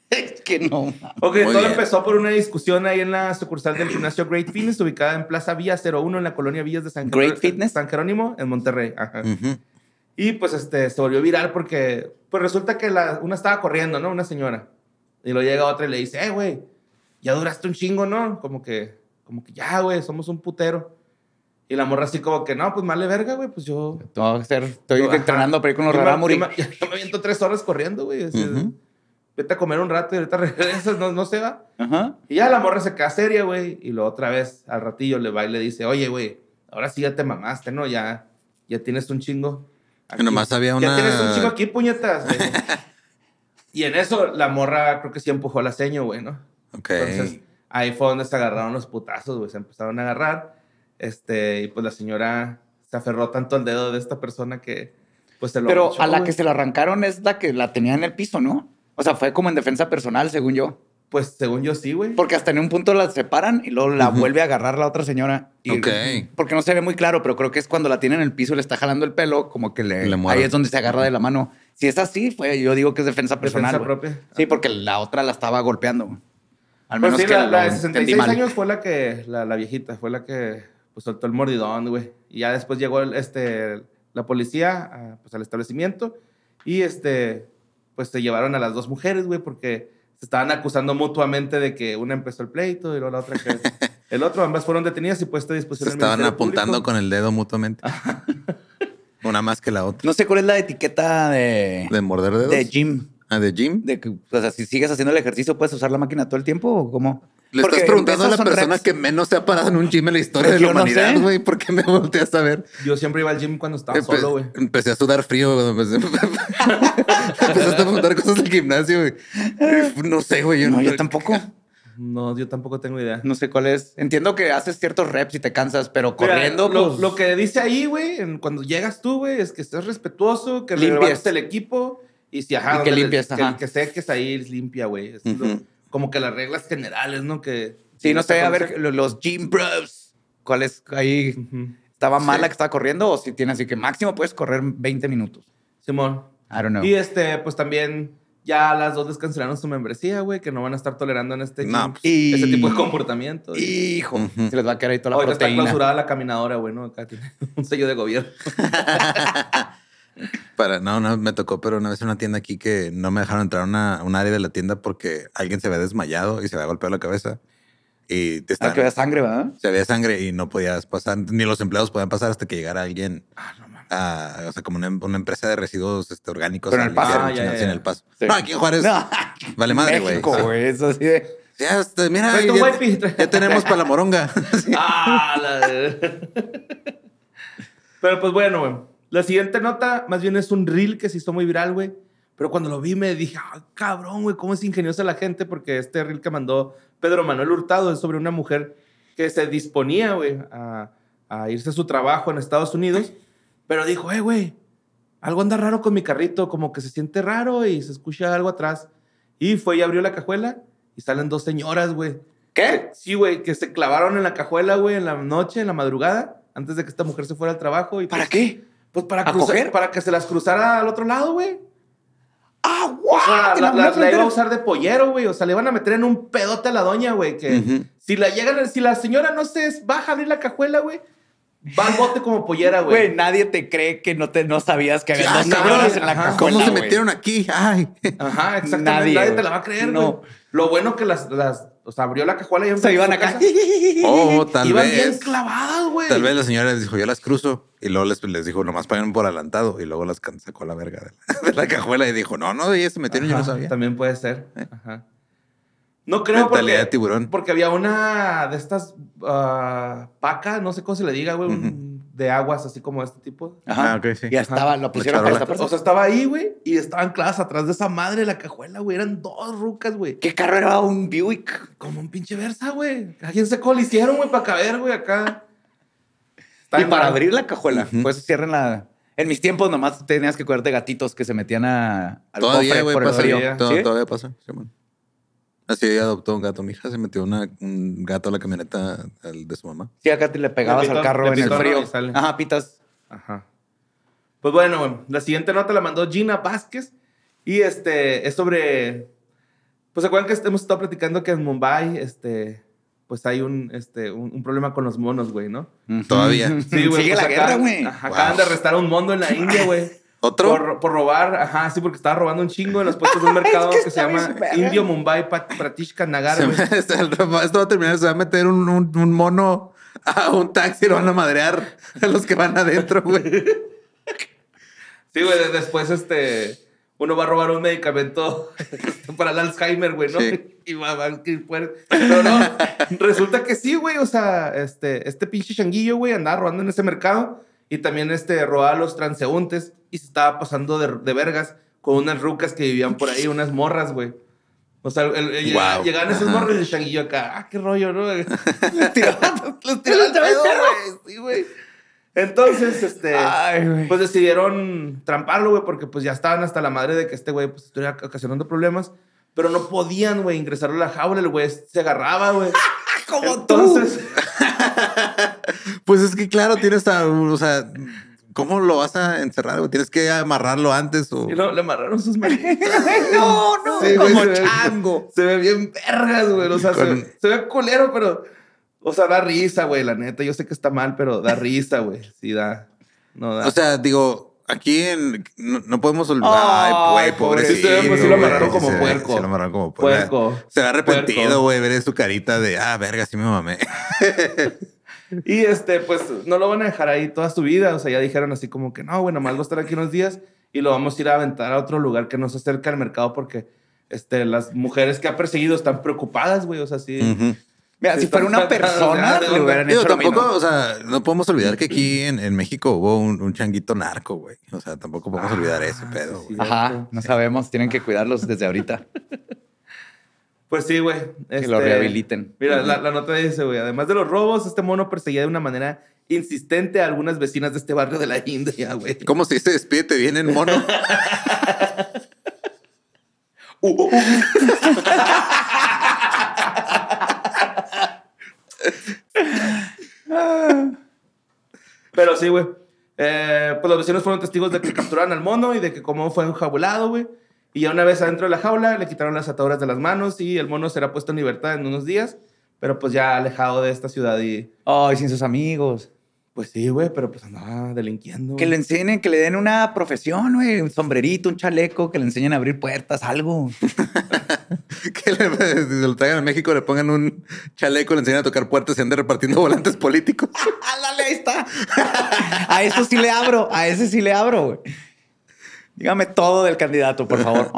Es que no. Ok, Muy todo bien. empezó por una discusión ahí en la sucursal del gimnasio Great Fitness, ubicada en Plaza Villa cero uno en la colonia Villas de San, Great Jerónimo- Fitness. San Jerónimo, en Monterrey. Ajá. Ujú. Y pues este, se volvió viral porque pues resulta que la, una estaba corriendo, ¿no? Una señora. Y luego llega otra y le dice, eh, güey, ya duraste un chingo, ¿no? Como que, como que ya, güey, somos un putero. Y la morra así como que, no, pues vale verga, güey, pues yo... Tengo que hacer- Estoy Ajá. entrenando para ir con los Yo me- Raramuri. Yo me, yo me aviento tres horas corriendo, güey. así, Ujú. Vete a comer un rato y ahorita regresas, no, no se va. Ajá. Y ya la morra se queda seria, güey. Y luego otra vez, al ratillo, le va y le dice, oye, güey, ahora sí ya te mamaste, ¿no? Ya, ya tienes un chingo. Y nomás había una- Ya tienes un chingo aquí, puñetas, güey. Y en eso, la morra creo que sí empujó la seño, güey, ¿no? Ok. Entonces, ahí fue donde se agarraron los putazos, güey. Se empezaron a agarrar. Este, y pues la señora se aferró tanto al dedo de esta persona que, pues, se lo Pero mochó, a la güey. que se la arrancaron es la que la tenía en el piso, ¿no? O sea, fue como en defensa personal, según yo. Pues, según yo, sí, güey. Porque hasta en un punto la separan y luego la Ujú. vuelve a agarrar la otra señora. Y, Ok. Porque no se ve muy claro, pero creo que es cuando la tiene en el piso y le está jalando el pelo, como que le, Le muerde. ahí es donde se agarra de la mano. Si es así, fue, yo digo que es defensa personal. Defensa güey. propia. Sí, porque la otra la estaba golpeando. güey. Al Pues menos sí, que la, lo la de sesenta y entendí seis mal. años fue la que, la, la viejita, fue la que pues, soltó el mordidón, güey. Y ya después llegó el, este, la policía a, pues, al establecimiento y este, pues se llevaron a las dos mujeres, güey, porque se estaban acusando mutuamente de que una empezó el pleito y luego la otra que el otro. Ambas fueron detenidas y puestas a disposición Se del estaban Ministerio apuntando Público. con el dedo mutuamente. Una más que la otra. No sé cuál es la etiqueta de, ¿De morder dedos? de gym. Ah, ¿de gym? De que, o sea, si sigues haciendo el ejercicio, ¿puedes usar la máquina todo el tiempo o cómo? Le Porque estás preguntando a esas la son persona reps. que menos se ha parado en un gym en la historia Pues de la yo no humanidad, sé. güey. ¿Por qué me volteas a ver? Yo siempre iba al gym cuando estaba Empe- solo, güey. Empecé a sudar frío cuando empecé. Empezaste a preguntar cosas del gimnasio, güey. No sé, güey. No, yo tampoco. No, yo tampoco tengo idea. No sé cuál es. Entiendo que haces ciertos reps y te cansas, pero Mira, corriendo, lo, pues... lo que dice ahí, güey, en- cuando llegas tú, güey, es que estés respetuoso, que Limpies. levantes el equipo y si, ajá, Y que donde le- limpies, que, ajá. que seques ahí limpia, güey. Es lo- Ujú. como que las reglas generales, ¿no? Que Sí, no sé, a ver, conocer. lo- los gym bros. ¿Cuál es ahí? Ujú. ¿Estaba mala Sí. que estaba corriendo o si tiene así que máximo puedes correr veinte minutos? Simón. I don't know. Y este, pues también ya las dos les cancelaron su membresía, güey, que no van a estar tolerando en este No, gym pues, y- ese tipo de comportamiento. güey. Hijo, Ujú. se les va a quedar ahí toda la Ahorita está proteína. clausurada la caminadora, güey, ¿no? Acá tiene un sello de gobierno. Para, no, no, me tocó, pero una vez en una tienda aquí que no me dejaron entrar a una, un área de la tienda porque alguien se había desmayado y se había golpeado la cabeza. Y te Ah, estaban- que vea sangre, ¿verdad? se había sangre y no podías pasar, ni los empleados podían pasar hasta que llegara alguien, a, o sea, como una, una empresa de residuos este, orgánicos. Pero a en El Paso. limpiar Ah, ya, en- ya, en ya. El Paso. Sí. No, aquí en Juárez. No. Vale madre, güey. México, güey. Eso así de... Ya, este, mira, Trae tu ya, wifi, trae- ya tenemos para la moronga. Sí. Ah, la... Pero pues bueno, güey. La siguiente nota más bien es un reel que se hizo muy viral, güey. Pero cuando lo vi me dije, ah, cabrón, güey, cómo es ingeniosa la gente. Porque este reel que mandó Pedro Manuel Hurtado es sobre una mujer que se disponía, güey, a, a irse a su trabajo en Estados Unidos. Pero dijo, eh, güey, algo anda raro con mi carrito. Como que se siente raro y se escucha algo atrás. Y fue y abrió la cajuela y salen dos señoras, güey. ¿Qué? Sí, güey, que se clavaron en la cajuela, güey, en la noche, en la madrugada, antes de que esta mujer se fuera al trabajo. Y ¿Para pues, qué? Pues para, ¿A cruzar- coger? para que se las cruzara al otro lado, güey. ¡Ah, O guau! sea, En la, la- la- la la frontera. iba a usar de pollero, güey. O sea, le iban a meter en un pedote a la doña, güey. Que Ujú. si la llegan, si la señora no se baja a abrir la cajuela, güey, va al bote como pollera, güey. Güey, nadie te cree que no, te, no sabías que había Ya, dos nadie, cabrones en la ajá. cajuela, ¿Cómo se güey. metieron aquí? Ay. Ajá, exactamente. Nadie, Nadie, te güey. la va a creer, No. güey. Lo bueno que las, las, o sea, abrió la cajuela y Se iban acá. Oh, tal Iban vez. bien clavadas, güey. Tal vez la señora les dijo, yo las cruzo. Y luego les, les dijo, nomás paguen por adelantado. Y luego las can- sacó a la verga de la, de la cajuela y dijo, no, no, ellas se metieron y yo no Ajá, sabía. También puede ser. Ajá. No creo Mentalidad porque, de tiburón. porque había una de estas ah, pacas, no sé cómo se le diga, güey, un- de aguas así como este tipo. Ajá. Ah, ok, sí. Ya estaba, lo pusieron para charola. esta persona. O sea, estaba ahí, güey, y estaban clavadas atrás de esa madre de la cajuela, güey. Eran dos rucas, güey. ¿Qué carro era un Buick? Como un pinche Versa, güey. ¿A quién se le hicieron, güey, para caber, güey, acá? Está Y bien para raro. abrir la cajuela, Ujú. pues cierren la... En mis tiempos nomás tenías que cuidar de gatitos que se metían a, al Todavía, cofre güey, por el pasa. frío. Todo- ¿Sí? Todavía pasa. Sí, man. Así adoptó un gato. Mi hija se metió una, un gato a la camioneta al de su mamá. Sí, acá te le pegabas Le pitó- al carro le en el pitó, ¿no? frío. Y sale. Ajá, pitas. Ajá. Pues bueno, güey, la siguiente nota la mandó Gina Vázquez y este es sobre Pues se acuerdan que hemos estado platicando que en Mumbai, este, pues hay un, este, un, un problema con los monos, güey, ¿no? Todavía. Sí, güey. Sigue pues la guerra, acaban- güey. ajá, Wow. Acaban de arrestar a un mono en la India, güey. ¿Otro? Por, por robar, ajá, sí, porque estaba robando un chingo en los puestos de un mercado Es que que, está se llama bien verga. Indio Mumbai Pat- Pratishka Nagar, Se güey. me- esto va a terminar, se va a meter un, un- un mono a un taxi y lo van a madrear a los que van adentro, güey. Sí, güey, de- después este uno va a robar un medicamento para el Alzheimer, güey, ¿no? Sí. Y va, va que puede- Pero no, resulta que sí, güey. O sea, este, este pinche changuillo, güey, andaba robando en ese mercado y también este robaba a los transeúntes y se estaba pasando de, de vergas con unas rucas que vivían por ahí, unas morras, güey. O sea, el, el- llega- Wow. llegaban esos Ajá. morros y el changuillo acá, ah, qué rollo, ¿no? Les tiraban, los tiraban el pedo, güey. Sí, güey. Entonces, este, Ay, güey. pues decidieron tramparlo, güey, porque pues ya estaban hasta la madre de que este güey pues estuviera ocasionando problemas, pero no podían, güey, ingresarlo a la jaula, el güey se agarraba, güey. Como Entonces, Pues es que claro, tienes a, o sea, ¿cómo lo vas a encerrar, güey? Tienes que amarrarlo antes o... y no, le amarraron sus manitas. No, no, Sí, güey, como se ve- chango. Se ve bien vergas, güey. O sea, Con- se, se ve culero, pero... O sea, da risa, güey, la neta. Yo sé que está mal, pero da risa, güey. Sí, da. No da. O sea, digo, aquí en, no, no podemos olvidar. Ay, Ay, güey, pobrecito. pobrecito, pues sí lo amarraron güey, como se ve- puerco. Sí lo amarraron como puerco. Puerco. Se ve arrepentido, Puerco. güey, ver su carita de, ah, verga, sí me mamé. Y este, pues no lo van a dejar ahí toda su vida. O sea, ya dijeron así como que no, güey, nomás va a estar aquí unos días y lo vamos a ir a aventar a otro lugar que no se acerca al mercado porque este, las mujeres que ha perseguido están preocupadas, güey. O sea, sí. Ujú. Mira, Sí, si fuera una está- está- persona, está- le hubieran Digo, hecho lo mismo. tampoco, o sea, no podemos olvidar que aquí en, en México hubo un, un changuito narco, güey. O sea, tampoco podemos olvidar ese Ah, pedo, sí, güey. sí. Ajá, no sabemos. Tienen que cuidarlos desde ahorita. Pues sí, güey. Que Este, lo rehabiliten. Mira, la, la nota dice, güey, además de los robos, este mono perseguía de una manera insistente a algunas vecinas de este barrio de la India, güey. ¿Cómo se dice? Despídete bien en mono. Pero sí, güey. Eh, pues los vecinos fueron testigos de que capturaron al mono y de que cómo fue enjaulado, güey. Y ya una vez adentro de la jaula, le quitaron las ataduras de las manos y el mono será puesto en libertad en unos días. Pero pues ya alejado de esta ciudad y... Ay, sin sus amigos. Pues sí, güey, pero pues andaba delinquiendo. Que güey. le enseñen, que le den una profesión, güey. Un sombrerito, un chaleco, que le enseñen a abrir puertas, algo. Que le, si lo traigan a México, le pongan un chaleco, le enseñan a tocar puertas y ande repartiendo volantes políticos. Ándale, ahí está. A eso sí le abro. A ese sí le abro, güey. Dígame todo del candidato, por favor.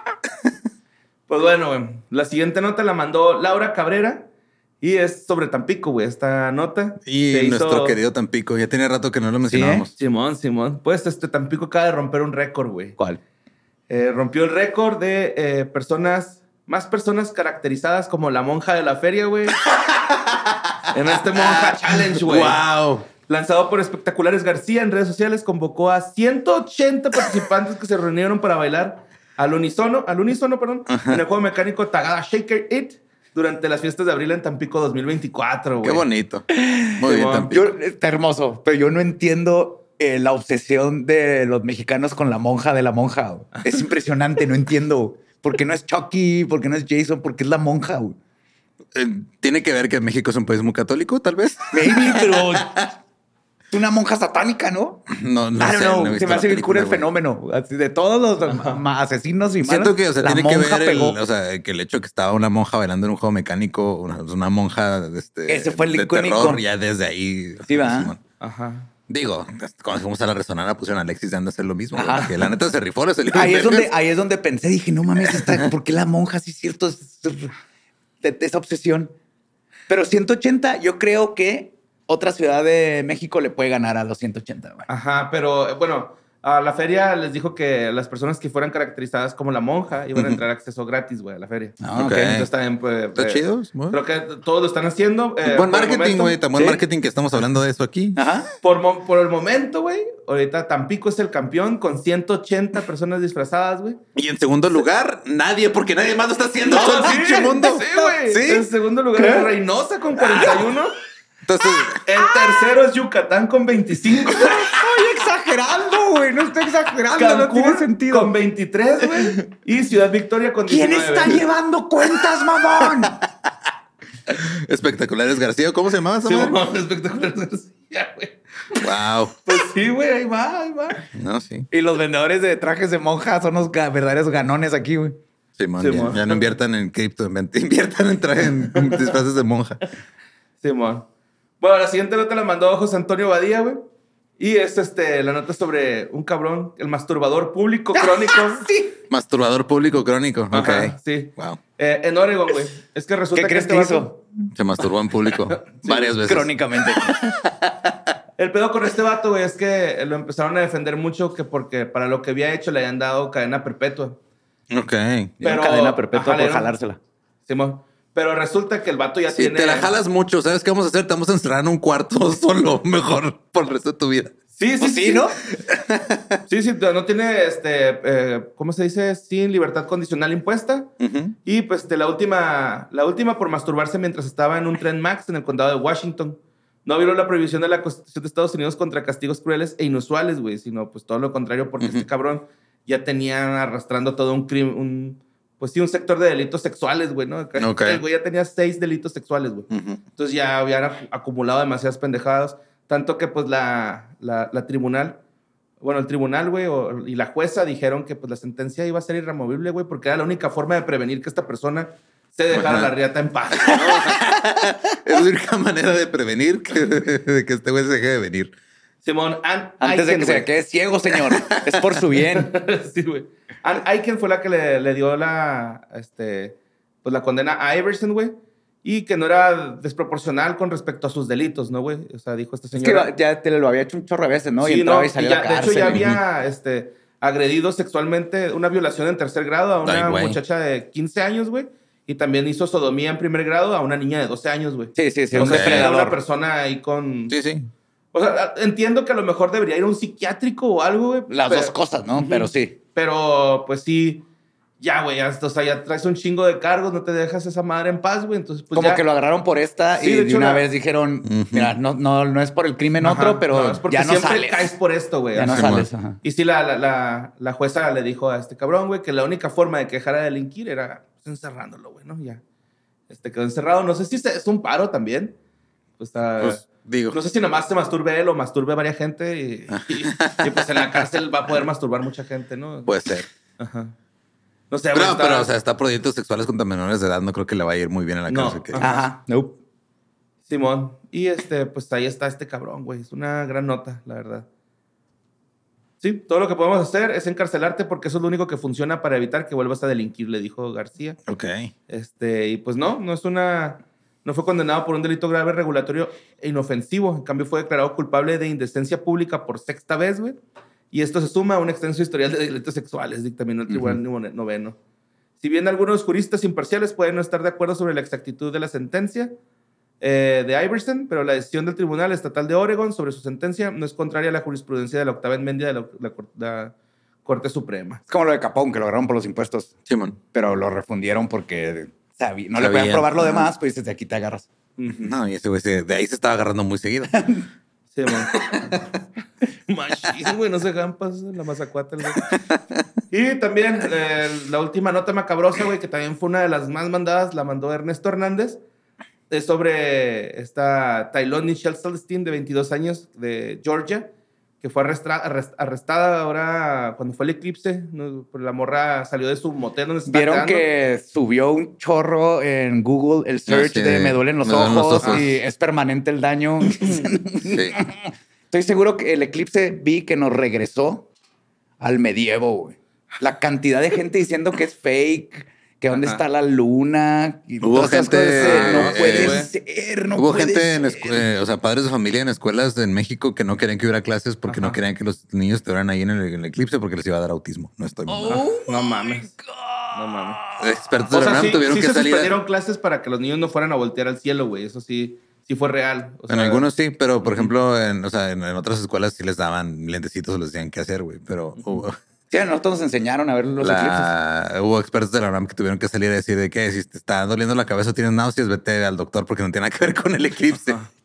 Pues bueno, güey. La siguiente nota la mandó Laura Cabrera y es sobre Tampico, güey. Esta nota. Y se hizo- nuestro querido Tampico, ya tiene rato que no lo mencionábamos. Simón, Simón. Pues este Tampico acaba de romper un récord, güey. ¿Cuál? Eh, rompió el récord de eh, personas, más personas caracterizadas como la monja de la feria, güey. En este Monja Challenge, güey. ¡Wow! Lanzado por Espectaculares García en redes sociales, convocó a ciento ochenta participantes que se reunieron para bailar al unísono, al unísono, perdón, en el juego mecánico Tagada Shaker It durante las fiestas de abril en Tampico dos mil veinticuatro, güey. Qué bonito. Muy bien, Simón. Tampico. Yo, está hermoso, pero yo no entiendo eh, la obsesión de los mexicanos con la monja de la monja. Güey. Es impresionante, no entiendo. ¿Por qué no es Chucky? ¿Por qué no es Jason? ¿Por qué es la monja? Güey? Eh, Tiene que ver que México es un país muy católico, tal vez. Maybe, pero es una monja satánica, ¿no? No, no I don't sé, know. no he visto Se me la hace bien cool película, el güey. fenómeno. Así de todos los ma- ma- asesinos y malos, Siento que, o sea, la tiene que monja ver el, pegó. o sea, que el hecho que estaba una monja bailando en un juego mecánico, una, una monja este, Ese fue el de icónico. terror, ya desde ahí. Sí, ¿va? Simón. Ajá. Digo, cuando fuimos a la resonana pusieron a Alexis de Anda a hacer lo mismo. Ajá. güey, que la neta se rifó. Se le Ahí es, donde, ahí es donde pensé, dije, no mames, esta- ¿por qué la monja? Sí, es cierto, es- de, de esa obsesión. Pero ciento ochenta, yo creo que otra ciudad de México le puede ganar a los ciento ochenta. Güey. Ajá, pero eh, bueno, a la feria les dijo que las personas que fueran caracterizadas como la monja iban a entrar acceso gratis, güey, a la feria. Ah, Ok. Entonces también, pues... Está eh, chido. Muy Creo que todos lo están haciendo. eh, buen por el marketing, momento. güey. Tan buen Sí. marketing que estamos hablando de eso aquí. Ajá. Por, mo- por el momento, güey, ahorita Tampico es el campeón con ciento ochenta personas disfrazadas, güey. Y en segundo lugar, nadie, porque nadie más lo está haciendo en todo el pinche mundo. Sí, güey. Sí. En segundo lugar ¿Qué? es Reynosa con cuarenta y uno. Entonces, El tercero es Yucatán con veinticinco. Oye, exacto. exagerando, güey. No estoy exagerando. no Cancún tiene sentido. con veintitrés, güey. Y Ciudad Victoria con ¿Quién diecinueve. está llevando cuentas, mamón? Espectaculares García. ¿Cómo se llamaba esa Sí, madre? mamón, espectacular García, güey. Wow. Pues sí, güey, ahí va, ahí va. No, sí. Y los vendedores de trajes de monja son los ga- verdaderos ganones aquí, güey. Simón, Sí, ya, mon. ya no inviertan en cripto, invent- inviertan en, traje, en disfraces de monja. Simón. Bueno, la siguiente nota la mandó José Antonio Badía, güey. Y es este, la nota sobre un cabrón, el masturbador público crónico. Sí. Masturbador público crónico. Ajá, Ok. sí. Wow. Eh, en Oregon, güey. Es que resulta ¿Qué que crees este que vato- hizo? Se masturbó en público varias veces. Crónicamente. El pedo con este vato, güey, es que lo empezaron a defender mucho que porque para lo que había hecho le habían dado cadena perpetua. Ok. Pero- cadena perpetua ajá, le por dieron- jalársela. Simón. Pero resulta que el vato ya Si tiene... te la jalas mucho, ¿sabes qué vamos a hacer? Te vamos a encerrar en un cuarto solo, mejor, por el resto de tu vida. Sí, sí, Pues sí, sí, ¿no? Sí, sí, no tiene, este, eh, ¿cómo se dice? Sin libertad condicional impuesta. Ujú. Y pues este, la última, la última por masturbarse mientras estaba en un tren Max en el condado de Washington. No violó la prohibición de la Constitución de Estados Unidos contra castigos crueles e inusuales, güey, sino pues todo lo contrario, porque Ujú. este cabrón ya tenía arrastrando todo un crimen, un, pues sí, un sector de delitos sexuales, güey, ¿no? Ok. El güey ya tenía seis delitos sexuales, güey. Ujú. Entonces ya habían acu- acumulado demasiadas pendejadas, tanto que pues la, la, la tribunal, bueno, el tribunal, güey, o- y la jueza dijeron que pues la sentencia iba a ser irremovible, güey, porque era la única forma de prevenir que esta persona se dejara Ajá. la riata en paz. Es la única manera de prevenir que, de que este güey se deje de venir. Simón, Ann Antes de Aiken, que se güey. quede ciego, señor. Es por su bien. Sí, güey. Ann Aiken fue la que le, le dio la, este, pues la condena a Iverson, güey. Y que no era desproporcional con respecto a sus delitos, ¿no, güey? O sea, dijo esta Es que señora. va- ya te lo había hecho un chorro de veces, ¿no? y Sí, entraba no, y salía y a ya- la de hecho ya cárcel. había este, agredido sexualmente una violación en tercer grado a una Ay, güey. muchacha de quince años, güey. Y también hizo sodomía en primer grado a una niña de doce años, güey. Sí, sí, sí. O Un sea, era una depredador. persona ahí con... Sí, sí. O sea, entiendo que a lo mejor debería ir a un psiquiátrico o algo, güey. Las pero- dos cosas, ¿no? Pero sí. Pero, pues sí, ya, güey, ya, o sea, ya traes un chingo de cargos, no te dejas esa madre en paz, güey. Entonces, pues Como ya- que lo agarraron por esta Sí, y de de, hecho, una la- vez dijeron, Ujú. mira, no, no, no es por el crimen Ajá, otro, pero no, es porque ya no siempre sales. caes por esto, güey. Ya no Así, Sí, sales. man. Ajá. Y sí, la, la, la, la jueza le dijo a este cabrón, güey, que la única forma de que dejara de delinquir era pues, encerrándolo, güey, ¿no? Ya. Este quedó encerrado. No sé si es un paro también. Pues, está- Pues digo. no sé si nomás se masturbe él o masturbe a varias gente. Y, y- y, pues en la cárcel va a poder masturbar mucha gente, ¿no? Puede ser. Ajá. No sé, Pero, güey, está- pero, o sea, está por delitos sexuales contra menores de edad. No creo que le vaya a ir muy bien en la No. cárcel. que- Ajá. Ajá. Nope. Simón. Y este, pues ahí está este cabrón, güey. Es una gran nota, la verdad. Sí, todo lo que podemos hacer es encarcelarte porque eso es lo único que funciona para evitar que vuelvas a delinquir, le dijo García. Ok. Este, y pues no, no es una. No fue condenado por un delito grave, regulatorio e inofensivo. En cambio, fue declarado culpable de indecencia pública por sexta vez, güey. Y esto se suma a un extenso historial de delitos sexuales, dictaminó el Tribunal uh-huh. Noveno. Si bien algunos juristas imparciales pueden no estar de acuerdo sobre la exactitud de la sentencia eh, de Iverson, pero la decisión del Tribunal Estatal de Oregon sobre su sentencia no es contraria a la jurisprudencia de la octava enmienda de la, la, la Corte Suprema. Es como lo de Capón, que lo agarraron por los impuestos, Simón. pero lo refundieron porque sabí- no le Sabían. podían probar lo demás, pues desde aquí te agarras. No, y ese güey se- de ahí se estaba agarrando muy seguido. Sí, man. Machín, güey, no se jampas la mazacuata. Güey. Y también eh, la última nota macabrosa, güey, que también fue una de las más mandadas, la mandó Ernesto Hernández. Es sobre esta Tylon Michelle Celestine, de veintidós años, de Georgia, que fue arrestra- arrest- arrestada ahora cuando fue el eclipse. ¿No? La morra salió de su motel donde se estaba Vieron quedando. que subió un chorro en Google el search sí, de me duelen los, me duelen los ojos, ojos. y es permanente el daño. Sí. Estoy seguro que el eclipse vi que nos regresó al medievo, güey. La cantidad de gente diciendo que es fake, que dónde Ajá. está la luna. Y Hubo todas esas gente, cosas. eh, No puede eh, ser, no Hubo puede gente, en ser. escu- eh, o sea, padres de familia en escuelas en México que no querían que hubiera clases porque Ajá. no querían que los niños estuvieran ahí en el, en el eclipse porque les iba a dar autismo. No estoy mamando. Oh No my mames. God. No mames. Expertos de O la sea, UNAM sí, tuvieron sí que se salir. a- suspendieron clases para que los niños no fueran a voltear al cielo, güey. Eso sí, sí fue real. O En sea, algunos sí, pero por ejemplo, en, o sea, en, en otras escuelas sí les daban lentecitos o les decían qué hacer, güey. Pero hubo, Sí, a nosotros nos enseñaron a ver los eclipses. la- hubo expertos de la UNAM que tuvieron que salir a decir de que si te está doliendo la cabeza o tienes náuseas, vete al doctor porque no tiene nada que ver con el eclipse.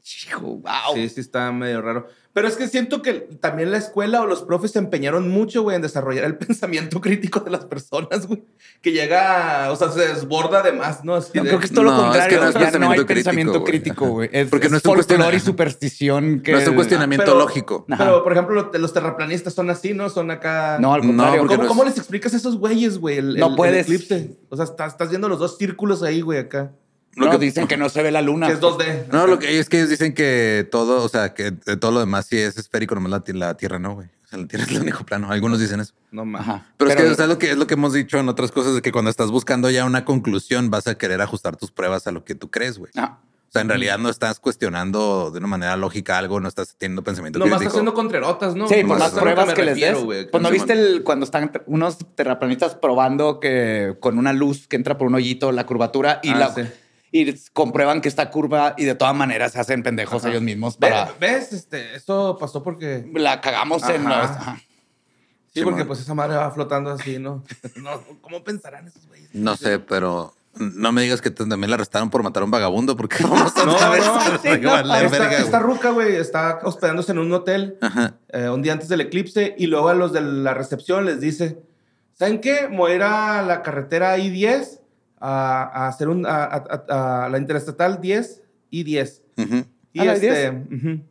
Wow. Sí, sí está medio raro. Pero es que siento que también la escuela o los profes se empeñaron mucho, güey, en desarrollar el pensamiento crítico de las personas, güey. Que llega, o sea, se desborda de más, ¿no? Así No, de- creo que es todo lo No, es contrario. que no es ya no hay pensamiento pensamiento crítico, crítico, güey. Es, Porque es no es un folclore cuestiona- y superstición que... No es un cuestionamiento Pero- lógico. Ajá. Pero, por ejemplo, los, los terraplanistas son así, ¿no? Son acá... No, al No, contrario. porque ¿Cómo, no es- cómo les explicas a esos güeyes, güey? El, No el- el puedes. eclipse. O sea, estás, estás viendo los dos círculos ahí, güey, acá. Lo No, que- dicen que no se ve la luna. Que es dos D. No, lo que es que ellos dicen que todo, o sea, que de todo lo demás sí es esférico, nomás la, ti- la Tierra no, güey. O sea, la Tierra es el único plano. Algunos dicen eso. No mames. Ajá. Pero, es que o sea, lo que es lo que hemos dicho en otras cosas, de que cuando estás buscando ya una conclusión, vas a querer ajustar tus pruebas a lo que tú crees, güey. Ajá. O sea, en realidad no estás cuestionando de una manera lógica algo, no estás teniendo pensamiento Nomás crítico. estás haciendo contrerotas, ¿no? Sí, por Nomás las es a lo pruebas me que les refiero, des. güey. Pues no Simón. viste el, cuando están unos terraplanistas probando que con una luz que entra por un hoyito la curvatura y, Ah, la, sí. y comprueban que está curva y de todas maneras se hacen pendejos Ajá. ellos mismos Ve- para... ¿Ves? Este, eso pasó porque... La cagamos en... Ajá. los- ajá. Sí, Simón. porque pues esa madre va flotando así, ¿no? No, ¿cómo pensarán esos güeyes? No sé, pero no me digas que t- también la arrestaron por matar a un vagabundo, porque vamos a No, otra vez no, a sí, valer no, Esta, verga, esta güey. ruca, güey, está hospedándose en un hotel Ajá. eh, un día antes del eclipse y luego a los de la recepción les dice, ¿saben qué? Me voy a ir a la carretera I diez a, a hacer un, a, a- a- a la interestatal diez y diez. Ujú. Y ¿A la este, ujú.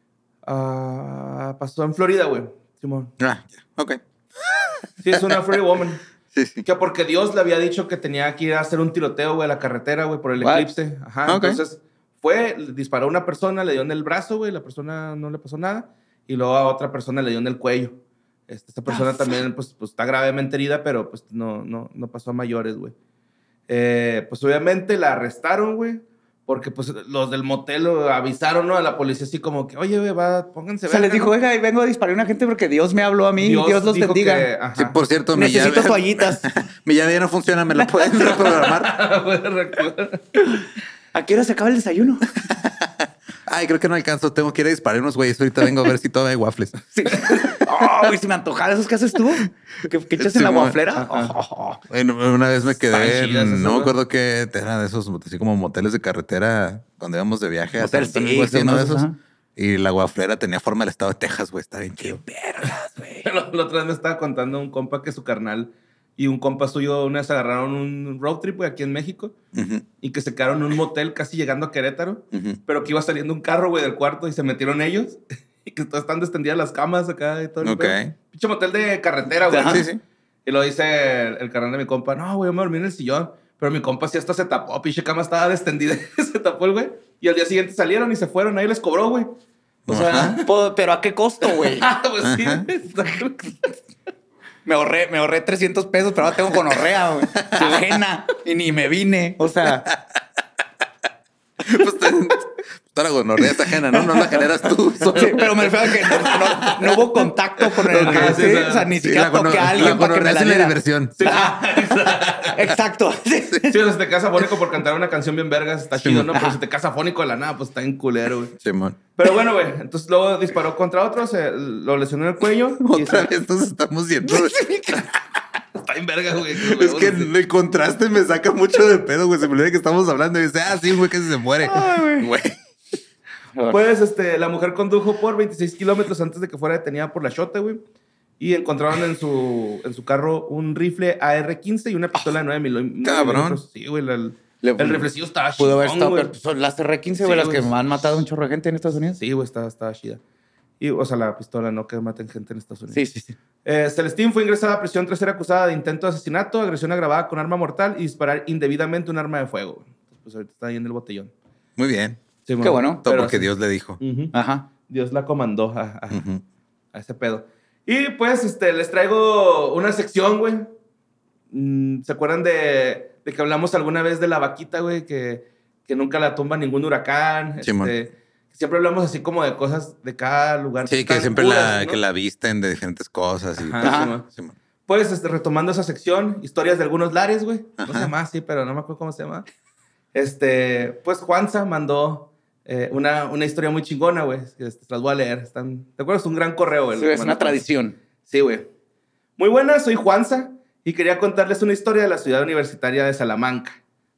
Ah, pasó en Florida, güey. Simón. Ah, ya. Ok. Sí, es una free woman. Sí, sí. Que porque Dios le había dicho que tenía que ir a hacer un tiroteo, güey, a la carretera, güey, por el What? eclipse. Ajá. Ok. Entonces fue, le disparó a una persona, le dio en el brazo, güey, la persona no le pasó nada. Y luego a otra persona le dio en el cuello. Este, esta persona también, pues, pues, está gravemente herida, pero pues no, no, no pasó a mayores, güey. Eh, pues obviamente la arrestaron, güey. Porque pues los del motel lo avisaron, ¿no? A la policía así como que, oye, güey, va, pónganse O sea, les verga, dijo, ¿no? oiga, y vengo a disparar a una gente porque Dios me habló a mí. Dios, los dijo bendiga. que, ajá. Sí, por cierto, mi Necesito llave, toallitas. mi llave ya no funciona, ¿me la pueden reprogramar? Puede reactivar. ¿A qué hora se acaba el desayuno? Ay, creo que no alcanzo. Tengo que ir a disparar unos güeyes. Ahorita vengo a ver si todavía hay waffles. Sí. Oh, güey, si me antojara esos que haces tú. ¿Que, que echas en la Simón. guaflera? Ajá. Oh, oh, oh. Bueno, una vez me quedé Están chidas en, esas, no me güey. acuerdo qué era de esos, así como moteles de carretera cuando íbamos de viaje. a Motel San Antonio, Six, algo así, uno de esos, esos. ajá. Y la guaflera tenía forma del estado de Texas, güey. Está bien chido. Vergas, güey. La, la otra vez me estaba contando un compa que su carnal y un compa suyo una vez agarraron un road trip, güey, aquí en México Ujú, y que se quedaron en un motel casi llegando a Querétaro, ujú. pero que iba saliendo un carro, güey, del cuarto y se metieron ellos y que todas están extendidas las camas acá y todo. el Ok. pedo. Pinche motel de carretera, güey. Ajá. Sí, sí. Y lo dice el, el carnal de mi compa, no, güey, yo me dormí en el sillón. Pero mi compa sí hasta se tapó, pinche cama estaba extendida. Se tapó el güey. Y al día siguiente salieron y se fueron. Ahí les cobró, güey. O sea, Po- Pero ¿a qué costo, güey? ah, pues sí, Ajá. güey. Me ahorré, me ahorré trescientos pesos, pero ahora tengo gonorrea, güey. Ajena. Y ni me vine. O sea, Pues te- toda la gonorrea está ajena, ¿no? No la generas tú. solo. sí, pero me refiero a que no, no- no hubo contacto con el... Ok, sí, sí, o sea, ni Sí, siquiera la gono- toqué a la alguien para que me gonorrea la es la diera. diversión. Sí. Exacto. Sí. Sí, o sea, si te casas afónico por cantar una canción bien vergas, está chido, ¿no? Pero Ajá. si te casas afónico de la nada, pues está en culero, güey. Simón. Pero bueno, güey. Entonces luego disparó contra otro, se lo lesionó en el cuello. y Otra se- vez nos estamos yendo. Está en verga, güey. Es que el contraste me saca mucho de pedo, güey. Se me olvida que estamos hablando y dice, ah, sí, güey, que se muere. Güey. Pues, este, la mujer condujo por veintiséis kilómetros antes de que fuera detenida por la shota, güey. Y encontraron en su, en su carro un rifle A R quince y una pistola de nueve milímetros. Cabrón. Sí, güey. la- El, Le- el riflecillo estaba Pudo haber chingón, estado... güey. pero son las R quince, Sí, güey, las güey. que me han matado un chorro de gente en Estados Unidos. Sí, güey, estaba, estaba chida. Y, o sea, la pistola, no que maten gente en Estados Unidos. Sí, sí, sí. Eh, Celestín fue ingresada a prisión tras ser acusada de intento de asesinato, agresión agravada con arma mortal y disparar indebidamente un arma de fuego. güey. Pues ahorita está ahí en el botellón. Muy bien. Sí, Qué bueno. Todo pero porque sí. Dios le dijo. Ujú. Ajá. Dios la comandó a, a- Ujú. a ese pedo. Y pues este, les traigo una sección, güey. Mm, ¿Se acuerdan de, de que hablamos alguna vez de la vaquita, güey? Que, que nunca la tumba ningún huracán. Simón. Este, siempre hablamos así como de cosas de cada lugar. Sí, que están siempre curas, la, ¿no? que la visten de diferentes cosas. Y, Ajá, pues, Simón. Simón. Pues este, retomando esa sección, historias de algunos lares, güey. No Ajá. se llama así, pero no me acuerdo cómo se llama. Este, pues Juanza mandó eh, una, una historia muy chingona, güey. Este, las voy a leer. Están, ¿te acuerdas? Un gran correo, güey. Sí, es una tradición. Sí, güey. Muy buenas, soy Juanza y quería contarles una historia de la ciudad universitaria de Salamanca.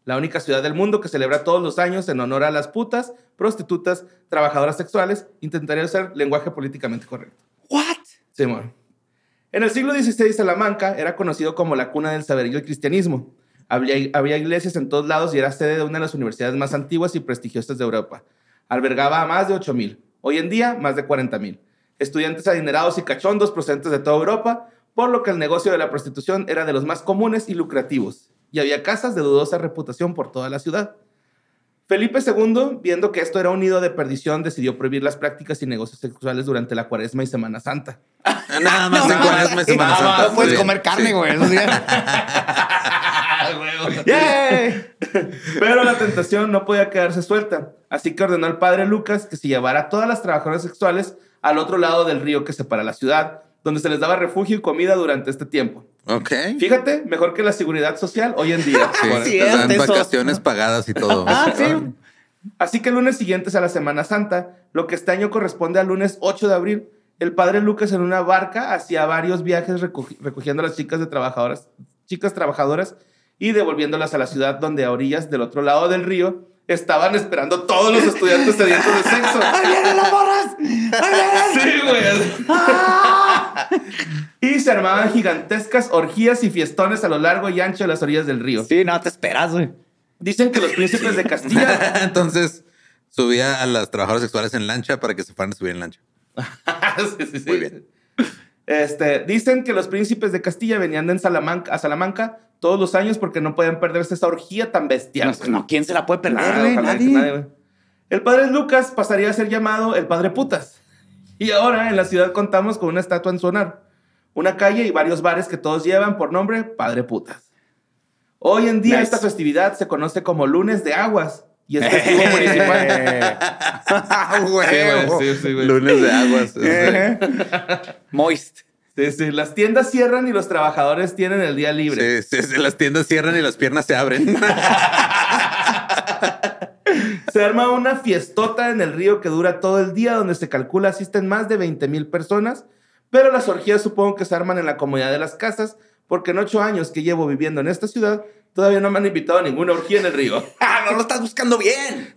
la única ciudad del mundo que celebra todos los años en honor a las putas, prostitutas, trabajadoras sexuales. Intentaría usar lenguaje políticamente correcto. ¿What? Sí, bueno. En el siglo dieciséis, Salamanca era conocido como la cuna del saber y el cristianismo. Había, había iglesias en todos lados y era sede de una de las universidades más antiguas y prestigiosas de Europa. Albergaba a más de ocho mil. Hoy en día, más de cuarenta mil. Estudiantes adinerados y cachondos procedentes de toda Europa, por lo que el negocio de la prostitución era de los más comunes y lucrativos. Y había casas de dudosa reputación por toda la ciudad. Felipe segundo, viendo que esto era un nido de perdición, decidió prohibir las prácticas y negocios sexuales durante la Cuaresma y Semana Santa. Nada más en Cuaresma y Semana Santa. No puedes Sí. comer carne, güey. Esos días. ¡Yay! Pero la tentación no podía quedarse suelta, así que ordenó al padre Lucas que se llevara a todas las trabajadoras sexuales al otro lado del río que separa la ciudad, donde se les daba refugio y comida durante este tiempo. Ok. Fíjate, mejor que la seguridad social hoy en día. Sí, Sí, te dan es eso. vacaciones pagadas y todo. Ah, sí. Así que el lunes siguientes a la Semana Santa, lo que este año corresponde al lunes ocho de abril, el padre Lucas en una barca hacía varios viajes recogi- recogiendo a las chicas de trabajadoras, chicas trabajadoras y devolviéndolas a la ciudad, donde a orillas del otro lado del río estaban esperando todos los estudiantes sedientos de sexo. ¡Ahí vienen las morras! ¡Ahí vienen! Sí, güey. Y se armaban gigantescas orgías y fiestones a lo largo y ancho de las orillas del río. Sí, no te esperas, güey. Dicen que los príncipes de Castilla... Entonces subía a las trabajadoras sexuales en lancha para que se fueran a subir en lancha. Sí, sí, sí. Muy bien. Este, dicen que los príncipes de Castilla venían en Salamanca, a Salamanca todos los años porque no podían perderse esa orgía tan bestial. No, no, ¿quién se la puede perder, Nada, güey? ojalá que Nadie. nadie, güey. El padre Lucas pasaría a ser llamado el padre putas. Y ahora en la ciudad contamos con una estatua en su honor, una calle y varios bares que todos llevan por nombre Padre Putas. Hoy en día Nice. esta festividad se conoce como Lunes de Aguas y es festivo municipal. Ah, güey. Sí, sí, güey. Lunes de aguas. Moist. Sí, sí. Las tiendas cierran y los trabajadores tienen el día libre. Sí, sí, sí, las tiendas cierran y las piernas se abren. Se arma una fiestota en el río que dura todo el día, donde se calcula asisten más de veinte mil personas, pero las orgías supongo que se arman en la comodidad de las casas, porque en ocho años que llevo viviendo en esta ciudad, todavía no me han invitado a ninguna orgía en el río. ¡Ah, no lo estás buscando bien!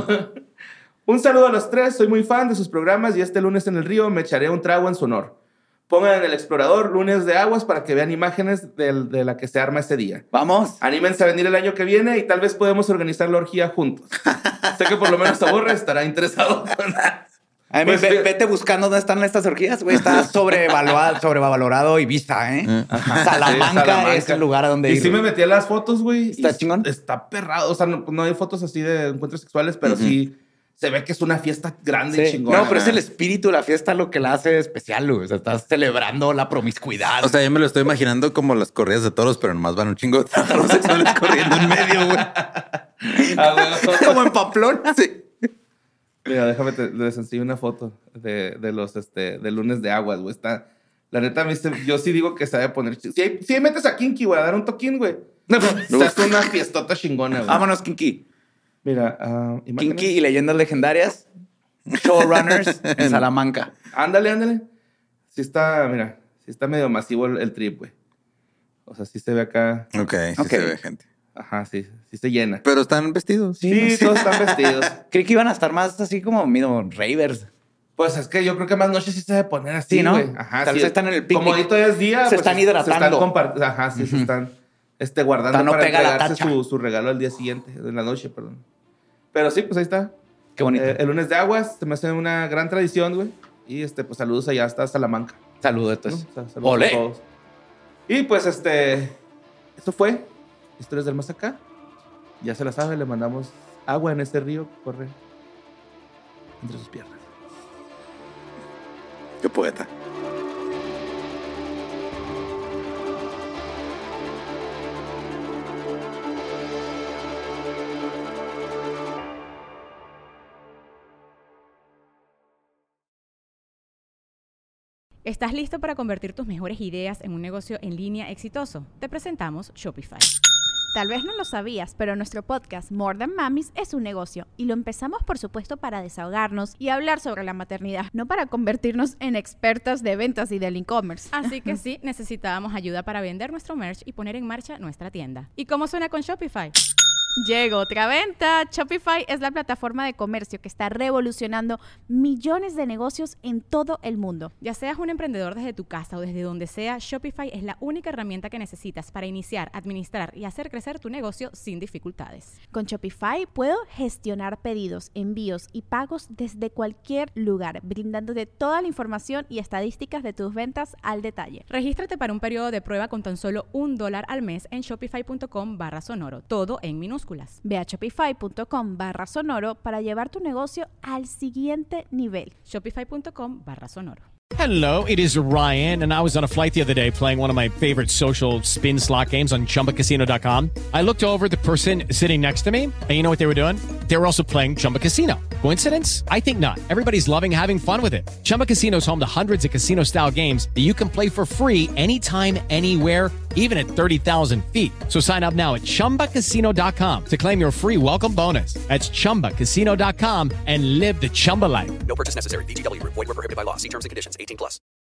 Un saludo a los tres, soy muy fan de sus programas y este lunes en el río me echaré un trago en su honor. Pongan en el explorador Lunes de Aguas para que vean imágenes del- de la que se arma ese día. Vamos. Anímense a venir el año que viene y tal vez podemos organizar la orgía juntos. Sé que por lo menos Aborre estará interesado. A mí, Pues, ve- sí. vete buscando dónde están estas orgías, güey. Está sobrevaluado, sobrevalorado Ibiza, ¿eh? Salamanca, Sí, Salamanca. es el lugar a donde Y ir. sí me güey. metí a las fotos, güey. ¿Está y chingón? Está perrado. O sea, no, no hay fotos así de encuentros sexuales, pero sí se ve que es una fiesta grande y Sí. chingona. No, pero es el espíritu de la fiesta lo que la hace especial, güey. O sea, estás celebrando la promiscuidad. O sea, yo me lo estoy imaginando como las corridas de toros, pero nomás van un chingo de trabajadores sexuales corriendo en medio, güey. Ah, güey. como en Pamplona. Sí. Mira, déjame te, les enseño una foto de, de los este, de Lunes de Aguas, güey. Está... La neta, a mí se- yo sí digo que se debe poner... ch- Si, hay- si metes a Kinky, güey, a dar un toquín, güey. Se hace una fiestota chingona, güey. Vámonos, Kinky. Mira, ah, imágenes. Kinky y leyendas legendarias. Showrunners en Salamanca. Ándale, ándale. Sí está, mira, sí está medio masivo el, el trip, güey. O sea, sí se ve acá. Ok, sí Ok. se ve gente. Ajá, sí, sí se llena. Pero están vestidos. Sí, todos están vestidos. Creí que iban a estar más así como, mido, ravers. Pues es que yo creo que más noche sí se debe poner así, Sí, ¿no? güey. Ajá, Tal sí. vez están en el picnic. Como ahorita es día, Se pues, están Se hidratando. están compart- Ajá, sí, se están este, guardando Pa' no para pegar la entregarse tacha. su, su regalo al día siguiente, en la noche, perdón. Pero sí, pues ahí está. Qué bonito. Eh, el Lunes de Aguas se me hace una gran tradición, güey. Y este, pues saludos allá hasta Salamanca. Saludos. ¿no? O sea, saludos Olé. a todos. Y pues este, eso fue Historias del Más Acá. Ya se la sabe, le mandamos agua en este río que corre entre sus piernas. Qué poeta. ¿Estás listo para convertir tus mejores ideas en un negocio en línea exitoso? Te presentamos Shopify. Tal vez no lo sabías, pero nuestro podcast More Than Mamis es un negocio y lo empezamos por supuesto para desahogarnos y hablar sobre la maternidad, no para convertirnos en expertas de ventas y del e-commerce. Así que sí, necesitábamos ayuda para vender nuestro merch y poner en marcha nuestra tienda. ¿Y cómo suena con Shopify? Llegó otra venta. Shopify es la plataforma de comercio que está revolucionando millones de negocios en todo el mundo. Ya seas un emprendedor desde tu casa o desde donde sea, Shopify es la única herramienta que necesitas para iniciar, administrar y hacer crecer tu negocio sin dificultades. Con Shopify puedo gestionar pedidos, envíos y pagos desde cualquier lugar, brindándote toda la información y estadísticas de tus ventas al detalle. Regístrate para un periodo de prueba con tan solo un dólar al mes en shopify.com barra sonoro, todo en minúsculas. Ve a shopify.com barra sonoro para llevar tu negocio al siguiente nivel. Shopify.com barra sonoro. Hello, it is Ryan, and I was on a flight the other day playing one of my favorite social spin slot games on chumba casino dot com. I looked over at the person sitting next to me, and you know what they were doing? They were also playing Chumba Casino. Coincidence? I think not. Everybody's loving having fun with it. Chumba Casino is home to hundreds of casino-style games that you can play for free anytime, anywhere, even at thirty thousand feet. So sign up now at chumba casino dot com to claim your free welcome bonus. That's chumba casino dot com and live the Chumba life. No purchase necessary. V G W. Void where prohibited by law. See terms and conditions. eighteen plus.